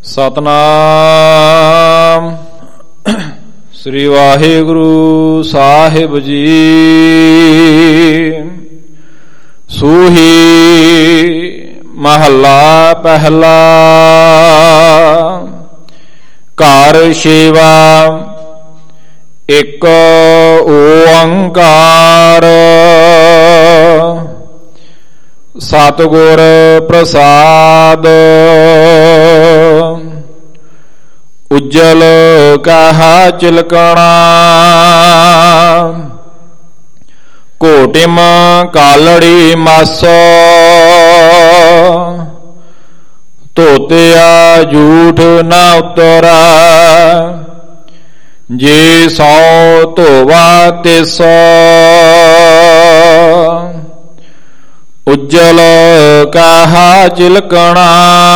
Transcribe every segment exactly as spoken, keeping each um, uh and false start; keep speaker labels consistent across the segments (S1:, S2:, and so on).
S1: ਸਤਨਾਮ ਸ੍ਰੀ ਵਾਹਿਗੁਰੂ ਸਾਹਿਬ ਜੀ। ਸੂਹੀ ਮਹੱਲਾ ਪਹਿਲਾ। ਘਰ ਸੇਵਾ ਇੱਕ ਓੰਕਾਰ, ਸਤਿਗੁਰ ਪ੍ਰਸਾਦ। ਉਜਲ ਕਹਾ ਚਿਲਕਣਾ, ਘੋਟਿਮ ਕਾਲੜੀ ਮਸ। ਧੋਤਿਆ ਝੂਠ ਨਾ ਉਤਰਾ, ਜੇ ਸੌ ਧੋਵਾ ਤਿਸ। ਉਜਲ ਕਹਾ ਚਿਲਕਣਾ,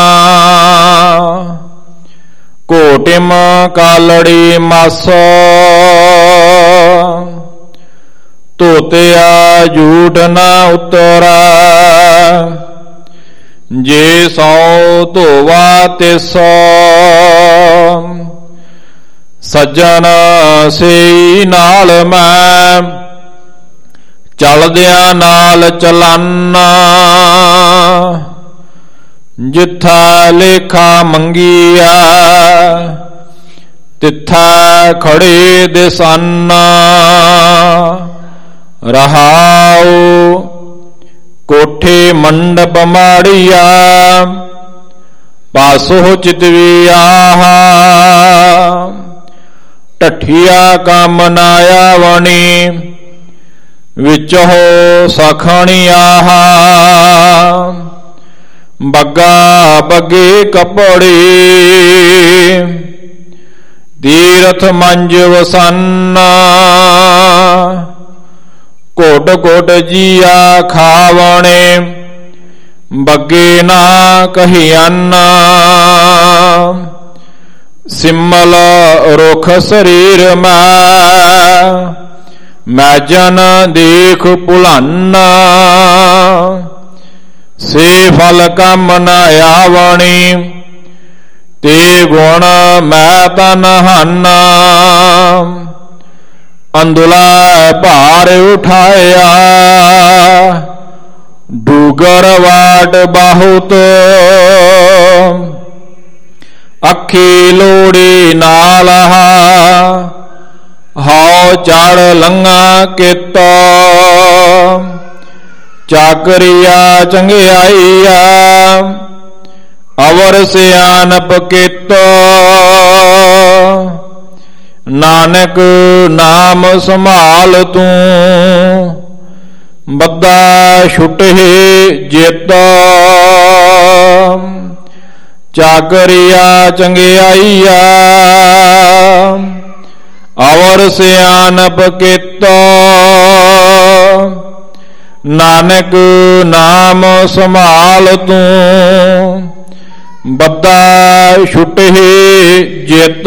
S1: ਘੋਟਿਮ ਕਾਲੜੀ ਮਸ। ਧੋਤਿਆ ਝੂਠ ਨਾ ਉਤਰਾ, ਜੇ ਸੌ ਧੋਵਾ ਤਿਸ। ਸੱਜਣ ਸਈ ਨਾਲ ਮੈਂ, ਚਲਦਿਆਂ ਨਾਲ ਚਲਾਨਾ। ਜਿੱਥਾ ਲੇਖਾ ਮੰਗੀਆ, ਤਿੱਥਾ ਖੜੇ ਦਿਸਾਨਾ। ਰਹਾਉ ਕੋਠੇ ਮੰਡਪ ਮਾੜੀਆ, ਪਾਸੋ ਚਿਤਵੀ ਆਹਾ। ਢੱਠੀਆ ਕੰਮ ਨਾ ਆਵਣੀ, ਵਿਚੋ ਸਖਣੀ ਆਹਾ। ਬੱਗਾ ਬੱਗੇ ਕੱਪੜੇ, ਤੀਰਥ ਮੰਜ ਵਸਾਨਾ। ਘੋਟ ਘੋਟ ਜੀਆ ਖਾਵਣੇ, ਬੱਗੇ ਨਾ ਕਹੀਆਨਾ। ਸਿਮਲ ਰੁਖ ਸਰੀਰ ਮੈਂ, ਮੈਂ ਜਨ ਦੇਖ ਭੁਲਾਨਾ। ਸੇ ਫਲ ਕੰਮ ਨ ਆਵਣੀ, ਤੇ ਗੁਣ ਮੈਂ ਤਨ ਹਾਨਾ। ਅੰਦੁਲਾ ਭਾਰ ਉਠਾਇਆ, ਡੂਗਰ ਵਾਟ ਬਹੁਤ। ਅੱਖੀ ਲੋੜੀ ਨਾਲ ਹਉ ਚੜ ਲੰਘਾ ਕਿਤ। ਚਾਕਰੀਆ ਚੰਗਿਆਈਆ, ਅਵਰ ਸਿਆਨਪ ਕਿਤ। ਨਾਨਕ ਨਾਮ ਸੰਭਾਲ ਤੂੰ, ਬੱਦਾ ਛੁਟੇ ਜਿਤ। ਚਾਕਰੀਆ ਚੰਗਿਆਈਆ, ਅਵਰ ਸਿਆਨਪ ਕਿਤ। ਨਾਨਕ ਨਾਮ ਸੰਭਾਲ ਤੂੰ, ਬੱਦਾ ਛੁਟੇ ਜਿਤ।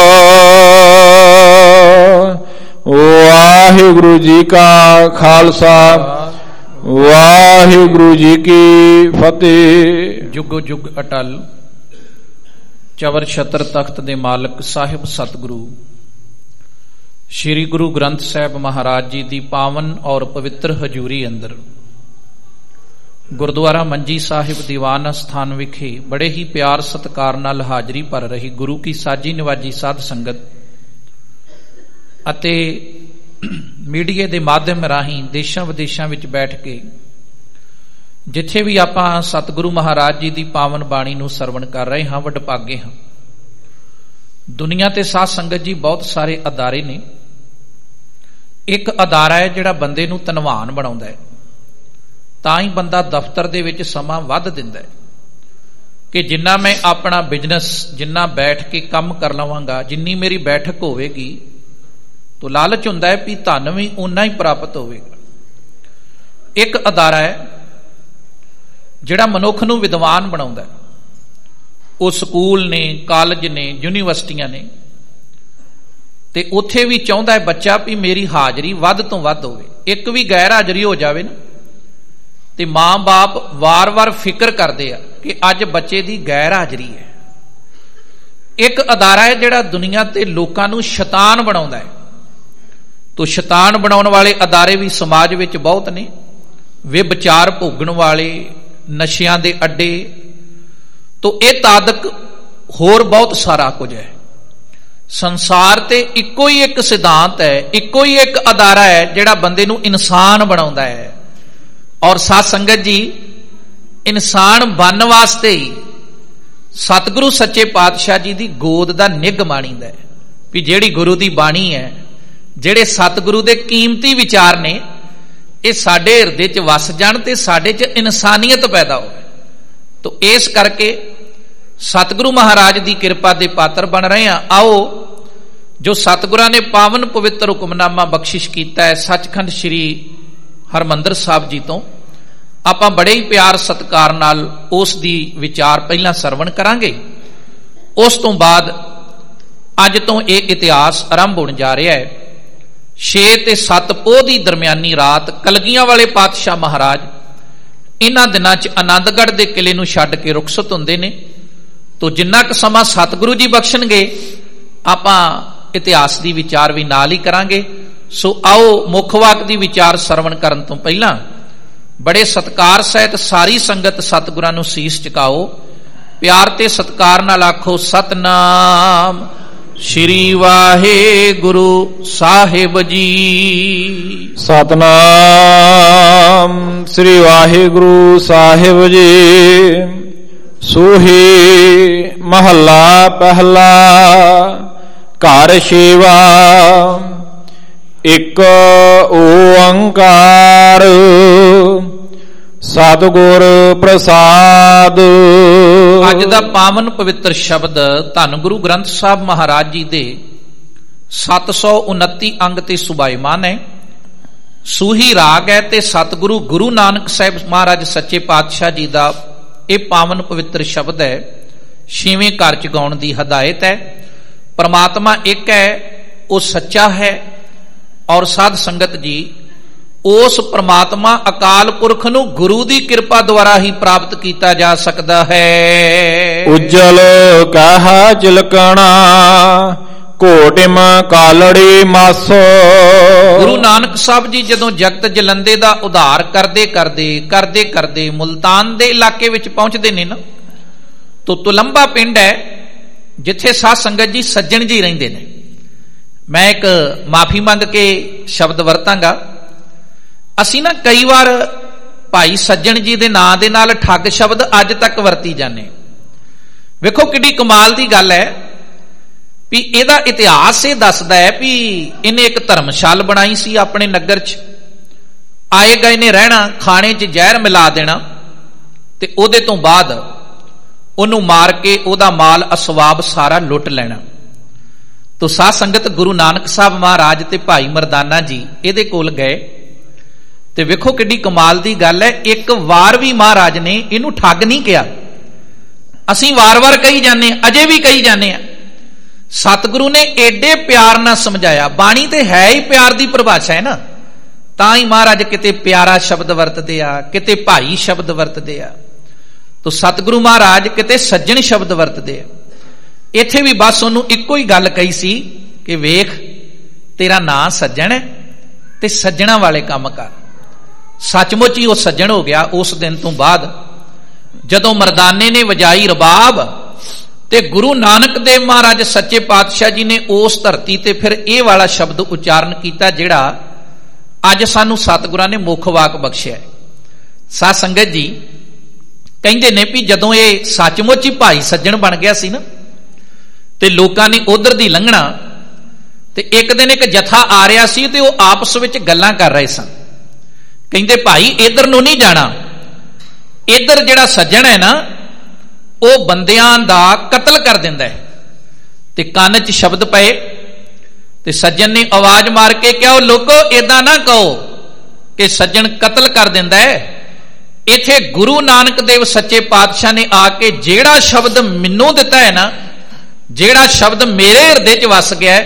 S1: ਵਾਹਿਗੁਰੂ ਜੀ ਕਾ ਖਾਲਸਾ, ਵਾਹਿਗੁਰੂ ਜੀ ਕੀ ਫਤਿਹ।
S2: ਜੁਗੋ ਜੁਗ ਅਟਲ, ਚਵਰ ਛਤਰ ਤਖਤ ਦੇ ਮਾਲਕ ਸਾਹਿਬ ਸਤਿਗੁਰੂ ਸ਼੍ਰੀ ਗੁਰੂ ਗ੍ਰੰਥ ਸਾਹਿਬ ਮਹਾਰਾਜ ਜੀ ਦੀ ਪਾਵਨ ਔਰ ਪਵਿੱਤਰ ਹਜ਼ੂਰੀ ਅੰਦਰ ਗੁਰਦੁਆਰਾ ਮੰਜੀ ਸਾਹਿਬ ਦੀਵਾਨ ਅਸਥਾਨ ਵਿਖੇ ਬੜੇ ਹੀ ਪਿਆਰ ਸਤਿਕਾਰ ਨਾਲ ਹਾਜ਼ਰੀ ਭਰ ਰਹੀ ਗੁਰੂ ਕੀ ਸਾਜੀ ਨਿਵਾਜੀ ਸਾਧ ਸੰਗਤ ਅਤੇ ਮੀਡੀਆ ਦੇ ਮਾਧਿਅਮ ਰਾਹੀਂ ਦੇਸ਼ਾਂ ਵਿਦੇਸ਼ਾਂ ਵਿੱਚ ਬੈਠ ਕੇ ਜਿੱਥੇ ਵੀ ਆਪਾਂ ਸਤਿਗੁਰੂ ਮਹਾਰਾਜ ਜੀ ਦੀ ਪਾਵਨ ਬਾਣੀ ਨੂੰ ਸਰਵਣ ਕਰ ਰਹੇ ਹਾਂ, ਵਡਭਾਗੇ ਹਾਂ। ਦੁਨੀਆ ਤੇ ਸਾਧ ਸੰਗਤ ਜੀ ਬਹੁਤ ਸਾਰੇ ਅਦਾਰੇ ਨੇ। ਇੱਕ ਅਦਾਰਾ ਹੈ ਜਿਹੜਾ ਬੰਦੇ ਨੂੰ ਧਨਵਾਨ ਬਣਾਉਂਦਾ ਹੈ, ਤਾਂ ਹੀ ਬੰਦਾ ਦਫ਼ਤਰ ਦੇ ਵਿੱਚ ਸਮਾਂ ਵੱਧ ਦਿੰਦਾ ਹੈ ਕਿ ਜਿੰਨਾ ਮੈਂ ਆਪਣਾ ਬਿਜ਼ਨਸ, ਜਿੰਨਾ ਬੈਠ ਕੇ ਕੰਮ ਕਰ ਲਵਾਂਗਾ, ਜਿੰਨੀ ਮੇਰੀ ਬੈਠਕ ਹੋਵੇਗੀ, ਤਾਂ ਲਾਲਚ ਹੁੰਦਾ ਹੈ ਵੀ ਧਨ ਵੀ ਓਨਾ ਹੀ ਪ੍ਰਾਪਤ ਹੋਵੇਗਾ। ਇੱਕ ਅਦਾਰਾ ਹੈ ਜਿਹੜਾ ਮਨੁੱਖ ਨੂੰ ਵਿਦਵਾਨ ਬਣਾਉਂਦਾ ਹੈ। ਉਹ ਸਕੂਲ ਨੇ, ਕਾਲਜ ਨੇ, ਯੂਨੀਵਰਸਿਟੀਆਂ ਨੇ, ਤੇ ਉੱਥੇ ਵੀ ਚਾਹੁੰਦਾ ਹੈ ਬੱਚਾ ਵੀ ਮੇਰੀ ਹਾਜ਼ਰੀ ਵੱਧ ਤੋਂ ਵੱਧ ਹੋਵੇ। ਇੱਕ ਵੀ ਗੈਰ ਹਾਜ਼ਰੀ ਹੋ ਜਾਵੇ ਨਾ, ਤੇ ਮਾਂ ਬਾਪ ਵਾਰ-ਵਾਰ ਫਿਕਰ ਕਰਦੇ ਆ ਕਿ ਅੱਜ ਬੱਚੇ ਦੀ ਗੈਰ ਹਾਜ਼ਰੀ ਹੈ, ਇੱਕ ਅਦਾਰਾ ਹੈ ਜਿਹੜਾ ਦੁਨੀਆ ਤੇ ਲੋਕਾਂ ਨੂੰ ਸ਼ੈਤਾਨ ਬਣਾਉਂਦਾ ਹੈ। ਤੋ ਸ਼ੈਤਾਨ ਬਣਾਉਣ ਵਾਲੇ ਅਦਾਰੇ ਵੀ ਸਮਾਜ ਵਿੱਚ ਬਹੁਤ ਨੇ। ਵਿਭਚਾਰ ਭੋਗਣ ਵਾਲੇ, ਨਸ਼ਿਆਂ ਦੇ ਅੱਡੇ, ਤੋ ਇਹ ਤਾਦਕ ਹੋਰ ਬਹੁਤ ਸਾਰਾ ਕੁਝ ਹੈ। ਸੰਸਾਰ ਤੇ ਇੱਕੋ ਹੀ ਇੱਕ ਸਿਧਾਂਤ ਹੈ, ਇੱਕੋ ਹੀ ਇੱਕ ਅਦਾਰਾ ਹੈ ਜਿਹੜਾ ਬੰਦੇ ਨੂੰ ਇਨਸਾਨ ਬਣਾਉਂਦਾ ਹੈ। ਔਰ ਸਾਧ ਸੰਗਤ ਜੀ, ਇਨਸਾਨ ਬਣਨ ਵਾਸਤੇ ਹੀ ਸਤਿਗੁਰੂ ਸੱਚੇ ਪਾਤਸ਼ਾਹ ਜੀ ਦੀ ਗੋਦ ਦਾ ਨਿੱਘ ਮਾਣੀਦਾ ਹੈ ਵੀ ਜਿਹੜੀ ਗੁਰੂ ਦੀ ਬਾਣੀ ਹੈ, ਜਿਹੜੇ ਸਤਿਗੁਰੂ ਦੇ ਕੀਮਤੀ ਵਿਚਾਰ ਨੇ, ਇਹ ਸਾਡੇ ਹਿਰਦੇ 'ਚ ਵਸ ਜਾਣ ਤੇ ਸਾਡੇ 'ਚ ਇਨਸਾਨੀਅਤ ਪੈਦਾ ਹੋਵੇ। ਤੋ ਇਸ ਕਰਕੇ ਸਤਿਗੁਰੂ ਮਹਾਰਾਜ ਦੀ ਕਿਰਪਾ ਦੇ ਪਾਤਰ ਬਣ ਰਹੇ ਹਾਂ। ਆਓ ਜੋ ਸਤਿਗੁਰਾਂ ਨੇ ਪਾਵਨ ਪਵਿੱਤਰ ਹੁਕਮਨਾਮਾ ਬਖਸ਼ਿਸ਼ ਕੀਤਾ ਹੈ ਸੱਚਖੰਡ ਸ੍ਰੀ ਹਰਿਮੰਦਰ ਸਾਹਿਬ ਜੀ ਤੋਂ, ਆਪਾਂ ਬੜੇ ਹੀ ਪਿਆਰ ਸਤਿਕਾਰ ਨਾਲ ਉਸ ਦੀ ਵਿਚਾਰ ਪਹਿਲਾਂ ਸਰਵਣ ਕਰਾਂਗੇ। ਉਸ ਤੋਂ ਬਾਅਦ ਅੱਜ ਤੋਂ ਇਹ ਇਤਿਹਾਸ ਆਰੰਭ ਹੋਣ ਜਾ ਰਿਹਾ ਹੈ। ਛੇ ਤੇ ਸੱਤ ਪੋਹ ਦੀ ਦਰਮਿਆਨੀ ਰਾਤ ਕਲਗੀਆਂ ਵਾਲੇ ਪਾਤਸ਼ਾਹ ਮਹਾਰਾਜ ਇਹਨਾਂ ਦਿਨਾਂ 'ਚ ਆਨੰਦਗੜ੍ਹ ਦੇ ਕਿਲੇ ਨੂੰ ਛੱਡ ਕੇ ਰੁਖਸਤ ਹੁੰਦੇ ਨੇ। ਤੋ ਜਿੰਨਾ ਕੁ ਸਮਾਂ ਸਤਿਗੁਰੂ ਜੀ ਬਖਸ਼ਣਗੇ ਆਪਾਂ ਇਤਿਹਾਸ ਦੀ ਵਿਚਾਰ ਵੀ ਨਾਲ ਹੀ ਕਰਾਂਗੇ। ਸੋ ਆਓ ਮੁੱਖ ਵਾਕ ਦੀ ਵਿਚਾਰ ਸਰਵਣ ਕਰਨ ਤੋਂ ਪਹਿਲਾਂ ਬੜੇ ਸਤਿਕਾਰ ਸਹਿਤ ਸਾਰੀ ਸੰਗਤ ਸਤਿਗੁਰਾਂ ਨੂੰ ਸੀਸ ਝੁਕਾਓ। ਪਿਆਰ ਤੇ ਸਤਿਕਾਰ ਨਾਲ ਆਖੋ ਸਤਨਾਮ ਸ੍ਰੀ ਵਾਹਿਗੁਰੂ ਸਾਹਿਬ ਜੀ।
S1: ਸਤਨਾਮ ਸ੍ਰੀ ਵਾਹਿਗੁਰੂ ਸਾਹਿਬ ਜੀ। ਸੋਹੀ ਮਹੱਲਾ ਪਹਿਲਾ। ਘਰ ਸੇਵਾ ਇੱਕ ਓੰਕਾਰ ਸਤਿਗੁਰ ਪ੍ਰਸਾਦ।
S2: ਅੱਜ ਦਾ ਪਾਵਨ ਪਵਿੱਤਰ ਸ਼ਬਦ ਧੰਨ ਗੁਰੂ ਗ੍ਰੰਥ ਸਾਹਿਬ ਮਹਾਰਾਜ ਜੀ ਦੇ ਸੱਤ ਸੌ ਉਨੱਤੀ ਅੰਗ ਤੇ ਸੁਭਾਈਮਾਨ ਹੈ। ਸੂਹੀ ਰਾਗ ਹੈ ਤੇ ਸਤਿਗੁਰੂ ਗੁਰੂ ਨਾਨਕ ਸਾਹਿਬ ਮਹਾਰਾਜ ਸੱਚੇ ਪਾਤਸ਼ਾਹ ਜੀ ਦਾ ਇਹ ਪਾਵਨ ਪਵਿੱਤਰ ਸ਼ਬਦ ਹੈ। ਛੇਵੇਂ ਘਰ 'ਚ ਗਾਉਣ ਦੀ ਹਦਾਇਤ ਹੈ। ਪਰਮਾਤਮਾ ਇੱਕ ਹੈ, ਉਹ ਸੱਚਾ ਹੈ। ਔਰ ਸਾਧ ਸੰਗਤ ਜੀ, ਉਸ ਪਰਮਾਤਮਾ ਅਕਾਲ ਪੁਰਖ ਨੂੰ ਗੁਰੂ ਦੀ ਕਿਰਪਾ ਦੁਆਰਾ ਹੀ ਪ੍ਰਾਪਤ ਕੀਤਾ ਜਾ ਸਕਦਾ ਹੈ।
S1: ਉਜਲ ਕਹਾ ਚਿਲਕਣਾ ਕੋਟਿਮ ਕਾਲੜੀ ਮਾਸੋ।
S2: ਗੁਰੂ ਨਾਨਕ ਸਾਹਿਬ ਜੀ ਜਦੋਂ ਜਗਤ ਜਲੰਦੇ ਦਾ ਉਧਾਰ ਕਰਦੇ ਕਰਦੇ ਕਰਦੇ ਕਰਦੇ ਮੁਲਤਾਨ ਦੇ ਇਲਾਕੇ ਵਿੱਚ ਪਹੁੰਚਦੇ ਨੇ ਨਾ, ਤੋ ਤੁਲੰਬਾ ਪਿੰਡ ਹੈ ਜਿੱਥੇ ਸਾਧ ਸੰਗਤ ਜੀ ਸੱਜਣ ਜੀ ਰਹਿੰਦੇ ਨੇ। ਮੈਂ ਇੱਕ ਮਾਫੀ ਮੰਗ ਕੇ ਸ਼ਬਦ ਵਰਤਾਂਗਾ। ਅਸੀਂ ਨਾ ਕਈ ਵਾਰ ਭਾਈ ਸੱਜਣ ਜੀ ਦੇ ਨਾਂ ਦੇ ਨਾਲ ਠੱਗ ਸ਼ਬਦ ਅੱਜ ਤੱਕ ਵਰਤੀ ਜਾਂਦੇ। ਵੇਖੋ ਕਿੱਡੀ ਕਮਾਲ ਦੀ ਗੱਲ ਹੈ ਵੀ ਇਹਦਾ ਇਤਿਹਾਸ ਇਹ ਦੱਸਦਾ ਹੈ ਵੀ ਇਹਨੇ ਇੱਕ ਧਰਮਸ਼ਾਲ ਬਣਾਈ ਸੀ ਆਪਣੇ ਨਗਰ 'ਚ। ਆਏ ਗਏ ਨੇ ਰਹਿਣਾ, ਖਾਣੇ 'ਚ ਜ਼ਹਿਰ ਮਿਲਾ ਦੇਣਾ ਤੇ ਉਹਦੇ ਤੋਂ ਬਾਅਦ ਉਹਨੂੰ ਮਾਰ ਕੇ ਉਹਦਾ ਮਾਲ ਅਸਵਾਬ ਸਾਰਾ ਲੁੱਟ ਲੈਣਾ। ਤੋ ਸਾਧ ਸੰਗਤ ਗੁਰੂ ਨਾਨਕ ਸਾਹਿਬ ਮਹਾਰਾਜ ਤੇ ਭਾਈ ਮਰਦਾਨਾ ਜੀ ਇਹਦੇ ਕੋਲ ਗਏ ਤੇ ਵੇਖੋ ਕਿੱਡੀ ਕਮਾਲ ਦੀ ਗੱਲ ਹੈ। ਇੱਕ ਵਾਰ ਵੀ ਮਹਾਰਾਜ ਨੇ ਇਹਨੂੰ ਠੱਗ ਨਹੀਂ ਕਿਹਾ। ਅਸੀਂ ਵਾਰ-ਵਾਰ ਕਹੀ ਜਾਂਦੇ, ਅਜੇ ਵੀ ਕਹੀ ਜਾਂਦੇ ਆ। ਸਤਿਗੁਰੂ ਨੇ ਏਡੇ ਪਿਆਰ ਨਾਲ ਸਮਝਾਇਆ। ਬਾਣੀ ਤੇ ਹੈ ਹੀ ਪਿਆਰ ਦੀ ਪਰਿਭਾਸ਼ਾ ਹੈ ਨਾ, ਤਾਂ ਹੀ ਮਹਾਰਾਜ ਕਿਤੇ ਪਿਆਰਾ ਸ਼ਬਦ ਵਰਤਦੇ ਆ, ਕਿਤੇ ਭਾਈ ਸ਼ਬਦ ਵਰਤਦੇ ਆ। ਤੋ ਸਤਿਗੁਰੂ ਮਹਾਰਾਜ ਕਿਤੇ ਸੱਜਣ ਸ਼ਬਦ ਵਰਤਦੇ ਆ। ਇੱਥੇ ਵੀ ਬਸ ਉਹਨੂੰ ਇੱਕੋ ਹੀ ਗੱਲ ਕਹੀ ਸੀ ਕਿ ਵੇਖ ਤੇਰਾ ਨਾਂ ਸੱਜਣ ਹੈ ਤੇ ਸੱਜਣਾ ਵਾਲੇ ਕੰਮ ਕਰ। ਸੱਚਮੁੱਚ ਹੀ ਉਹ ਸੱਜਣ ਹੋ ਗਿਆ। ਉਸ ਦਿਨ ਤੋਂ ਬਾਅਦ ਜਦੋਂ ਮਰਦਾਨੇ ਨੇ ਵਜਾਈ ਰਬਾਬ ਤੇ ਗੁਰੂ ਨਾਨਕ ਦੇਵ ਮਹਾਰਾਜ ਸੱਚੇ ਪਾਤਸ਼ਾਹ ਜੀ ਨੇ ਉਸ ਧਰਤੀ ਤੇ ਫਿਰ ਇਹ ਵਾਲਾ ਸ਼ਬਦ ਉਚਾਰਨ ਕੀਤਾ ਜਿਹੜਾ ਅੱਜ ਸਾਨੂੰ ਸਤਿਗੁਰਾਂ ਨੇ ਮੁੱਖ ਵਾਕ ਬਖਸ਼ਿਆ। ਸਾਧ ਸੰਗਤ ਜੀ ਕਹਿੰਦੇ ਨੇ ਵੀ ਜਦੋਂ ਇਹ ਸੱਚਮੁੱਚ ਹੀ ਭਾਈ ਸੱਜਣ ਬਣ ਗਿਆ ਸੀ ਨਾ ਤੇ ਲੋਕਾਂ ਨੇ ਉਧਰ ਦੀ ਲੰਘਣਾ ਤੇ ਇੱਕ ਦਿਨ ਇੱਕ ਜਥਾ ਆ ਰਿਹਾ ਸੀ ਤੇ ਉਹ ਆਪਸ ਵਿੱਚ ਗੱਲਾਂ ਕਰ ਰਹੇ ਸਨ। ਕਹਿੰਦੇ ਭਾਈ ਇਧਰ ਨੂੰ ਨਹੀਂ ਜਾਣਾ, ਇਧਰ ਜਿਹੜਾ ਸੱਜਣ ਹੈ ਨਾ ਉਹ ਬੰਦਿਆਂ ਦਾ ਕਤਲ ਕਰ ਦਿੰਦਾ ਹੈ। ਤੇ ਕੰਨ 'ਚ ਸ਼ਬਦ ਪਏ ਤੇ ਸੱਜਣ ਨੇ ਆਵਾਜ਼ ਮਾਰ ਕੇ ਕਿਹਾ, ਉਹ ਲੋਕੋ ਏਦਾਂ ਨਾ ਕਹੋ ਕਿ ਸੱਜਣ ਕਤਲ ਕਰ ਦਿੰਦਾ ਹੈ। ਇੱਥੇ ਗੁਰੂ ਨਾਨਕ ਦੇਵ ਸੱਚੇ ਪਾਤਸ਼ਾਹ ਨੇ ਆ ਕੇ ਜਿਹੜਾ ਸ਼ਬਦ ਮੈਨੂੰ ਦਿੱਤਾ ਹੈ ਨਾ, ਜਿਹੜਾ ਸ਼ਬਦ ਮੇਰੇ ਹਿਰਦੇ 'ਚ ਵਸ ਗਿਆ,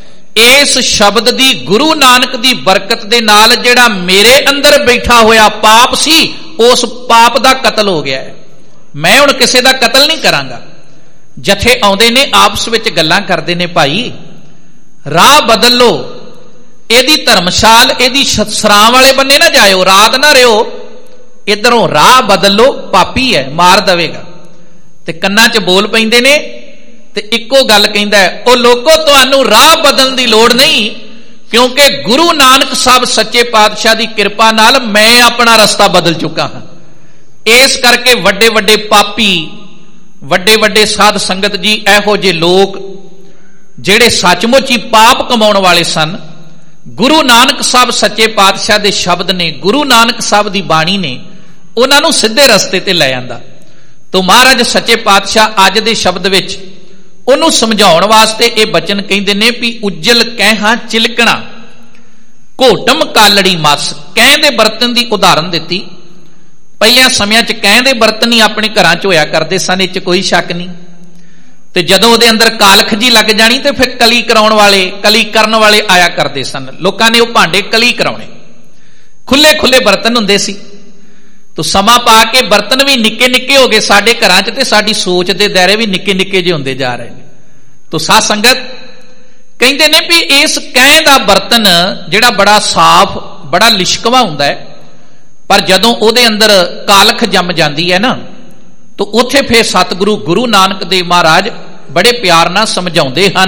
S2: ਇਸ ਸ਼ਬਦ ਦੀ ਗੁਰੂ ਨਾਨਕ ਦੀ ਬਰਕਤ ਦੇ ਨਾਲ ਜਿਹੜਾ ਮੇਰੇ ਅੰਦਰ ਬੈਠਾ ਹੋਇਆ ਪਾਪ ਸੀ, ਉਸ ਪਾਪ ਦਾ ਕਤਲ ਹੋ ਗਿਆ ਹੈ। ਮੈਂ ਹੁਣ ਕਿਸੇ ਦਾ ਕਤਲ ਨਹੀਂ ਕਰਾਂਗਾ। ਜਥੇ ਆਉਂਦੇ ਨੇ, ਆਪਸ ਵਿੱਚ ਗੱਲਾਂ ਕਰਦੇ ਨੇ, ਭਾਈ ਰਾਹ ਬਦਲ ਲੋ, ਇਹਦੀ ਧਰਮਸ਼ਾਲ ਇਹਦੀ ਸਰਾਂ ਵਾਲੇ ਬੰਨੇ ਨਾ ਜਾਇਓ, ਰਾਤ ਨਾ ਰਿਓ, ਇਧਰੋਂ ਰਾਹ ਬਦਲ ਲੋ, ਪਾਪੀ ਹੈ ਮਾਰ ਦੇਵੇਗਾ। ਤੇ ਕੰਨਾਂ 'ਚ ਬੋਲ ਪੈਂਦੇ ਨੇ ਤੇ ਇੱਕੋ ਗੱਲ ਕਹਿੰਦਾ ਹੈ, ਉਹ ਲੋਕੋ ਤੁਹਾਨੂੰ ਰਾਹ ਬਦਲਣ ਦੀ ਲੋੜ ਨਹੀਂ, ਕਿਉਂਕਿ ਗੁਰੂ ਨਾਨਕ ਸਾਹਿਬ ਸੱਚੇ ਪਾਤਸ਼ਾਹ ਦੀ ਕਿਰਪਾ ਨਾਲ ਮੈਂ ਆਪਣਾ ਰਸਤਾ ਬਦਲ ਚੁੱਕਾ ਹਾਂ। ਇਸ ਕਰਕੇ ਵੱਡੇ ਵੱਡੇ ਪਾਪੀ, ਵੱਡੇ ਵੱਡੇ ਸਾਧ ਸੰਗਤ ਜੀ, ਇਹੋ ਜਿਹੇ ਲੋਕ ਜਿਹੜੇ ਸੱਚਮੁੱਚ ਹੀ ਪਾਪ ਕਮਾਉਣ ਵਾਲੇ ਸਨ, ਗੁਰੂ ਨਾਨਕ ਸਾਹਿਬ ਸੱਚੇ ਪਾਤਸ਼ਾਹ ਦੇ ਸ਼ਬਦ ਨੇ, ਗੁਰੂ ਨਾਨਕ ਸਾਹਿਬ ਦੀ ਬਾਣੀ ਨੇ ਉਹਨਾਂ ਨੂੰ ਸਿੱਧੇ ਰਸਤੇ ਤੇ ਲੈ ਆਂਦਾ। ਤੋ ਮਹਾਰਾਜ ਸੱਚੇ ਪਾਤਸ਼ਾਹ ਅੱਜ ਦੇ ਸ਼ਬਦ ਵਿੱਚ ਉਹਨੂੰ ਸਮਝਾਉਣ ਵਾਸਤੇ ਇਹ ਬਚਨ ਕਹਿੰਦੇ ਨੇ ਵੀ ਉਜਲ ਕਹਿਹਾਂ ਚਿਲਕਣਾ, ਘੋਟਮ ਕਾਲੜੀ ਮਸ। ਕਹਿ ਦੇ ਬਰਤਨ ਦੀ ਉਦਾਹਰਨ ਦਿੱਤੀ। ਪਹਿਲਿਆਂ ਸਮਿਆਂ 'ਚ ਕਹਿ ਦੇ ਬਰਤਨ ਹੀ ਆਪਣੇ ਘਰਾਂ 'ਚ ਹੋਇਆ ਕਰਦੇ ਸਨ, ਇਹ 'ਚ ਕੋਈ ਸ਼ੱਕ ਨਹੀਂ। ਤੇ ਜਦੋਂ ਉਹਦੇ ਅੰਦਰ ਕਾਲਖ ਜੀ ਲੱਗ ਜਾਣੀ ਤੇ ਫਿਰ ਕਲੀ ਕਰਾਉਣ ਵਾਲੇ, ਕਲੀ ਕਰਨ ਵਾਲੇ ਆਇਆ ਕਰਦੇ ਸਨ। ਲੋਕਾਂ ਨੇ ਉਹ ਭਾਂਡੇ ਕਲੀ ਕਰਾਉਣੇ, ਖੁੱਲੇ ਖੁੱਲੇ ਬਰਤਨ ਹੁੰਦੇ ਸੀ। ਤੋ ਸਮਾਂ ਪਾ ਕੇ ਬਰਤਨ ਵੀ ਨਿੱਕੇ ਨਿੱਕੇ ਹੋ ਗਏ ਸਾਡੇ ਘਰਾਂ 'ਚ, ਤੇ ਸਾਡੀ ਸੋਚ ਦੇ ਦਾਇਰੇ ਵੀ ਨਿੱਕੇ ਨਿੱਕੇ ਜਿਹੇ ਹੁੰਦੇ ਜਾ ਰਹੇ ਨੇ। ਤੋ ਸਾਧ ਸੰਗਤ ਕਹਿੰਦੇ ਨੇ ਵੀ ਇਸ ਕਹਿ ਦਾ ਬਰਤਨ ਜਿਹੜਾ ਬੜਾ ਸਾਫ਼, ਬੜਾ ਲਿਸ਼ਕਵਾ ਹੁੰਦਾ ਹੈ, ਪਰ ਜਦੋਂ ਉਹਦੇ ਅੰਦਰ ਕਾਲਖ ਜੰਮ ਜਾਂਦੀ ਹੈ ਨਾ, ਤੋ ਉੱਥੇ ਫਿਰ ਸਤਿਗੁਰੂ ਗੁਰੂ ਨਾਨਕ ਦੇਵ ਮਹਾਰਾਜ ਬੜੇ ਪਿਆਰ ਨਾਲ ਸਮਝਾਉਂਦੇ ਹਨ।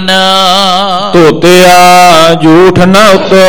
S1: ਧੋਤਿਆ ਝੂਠ ਨ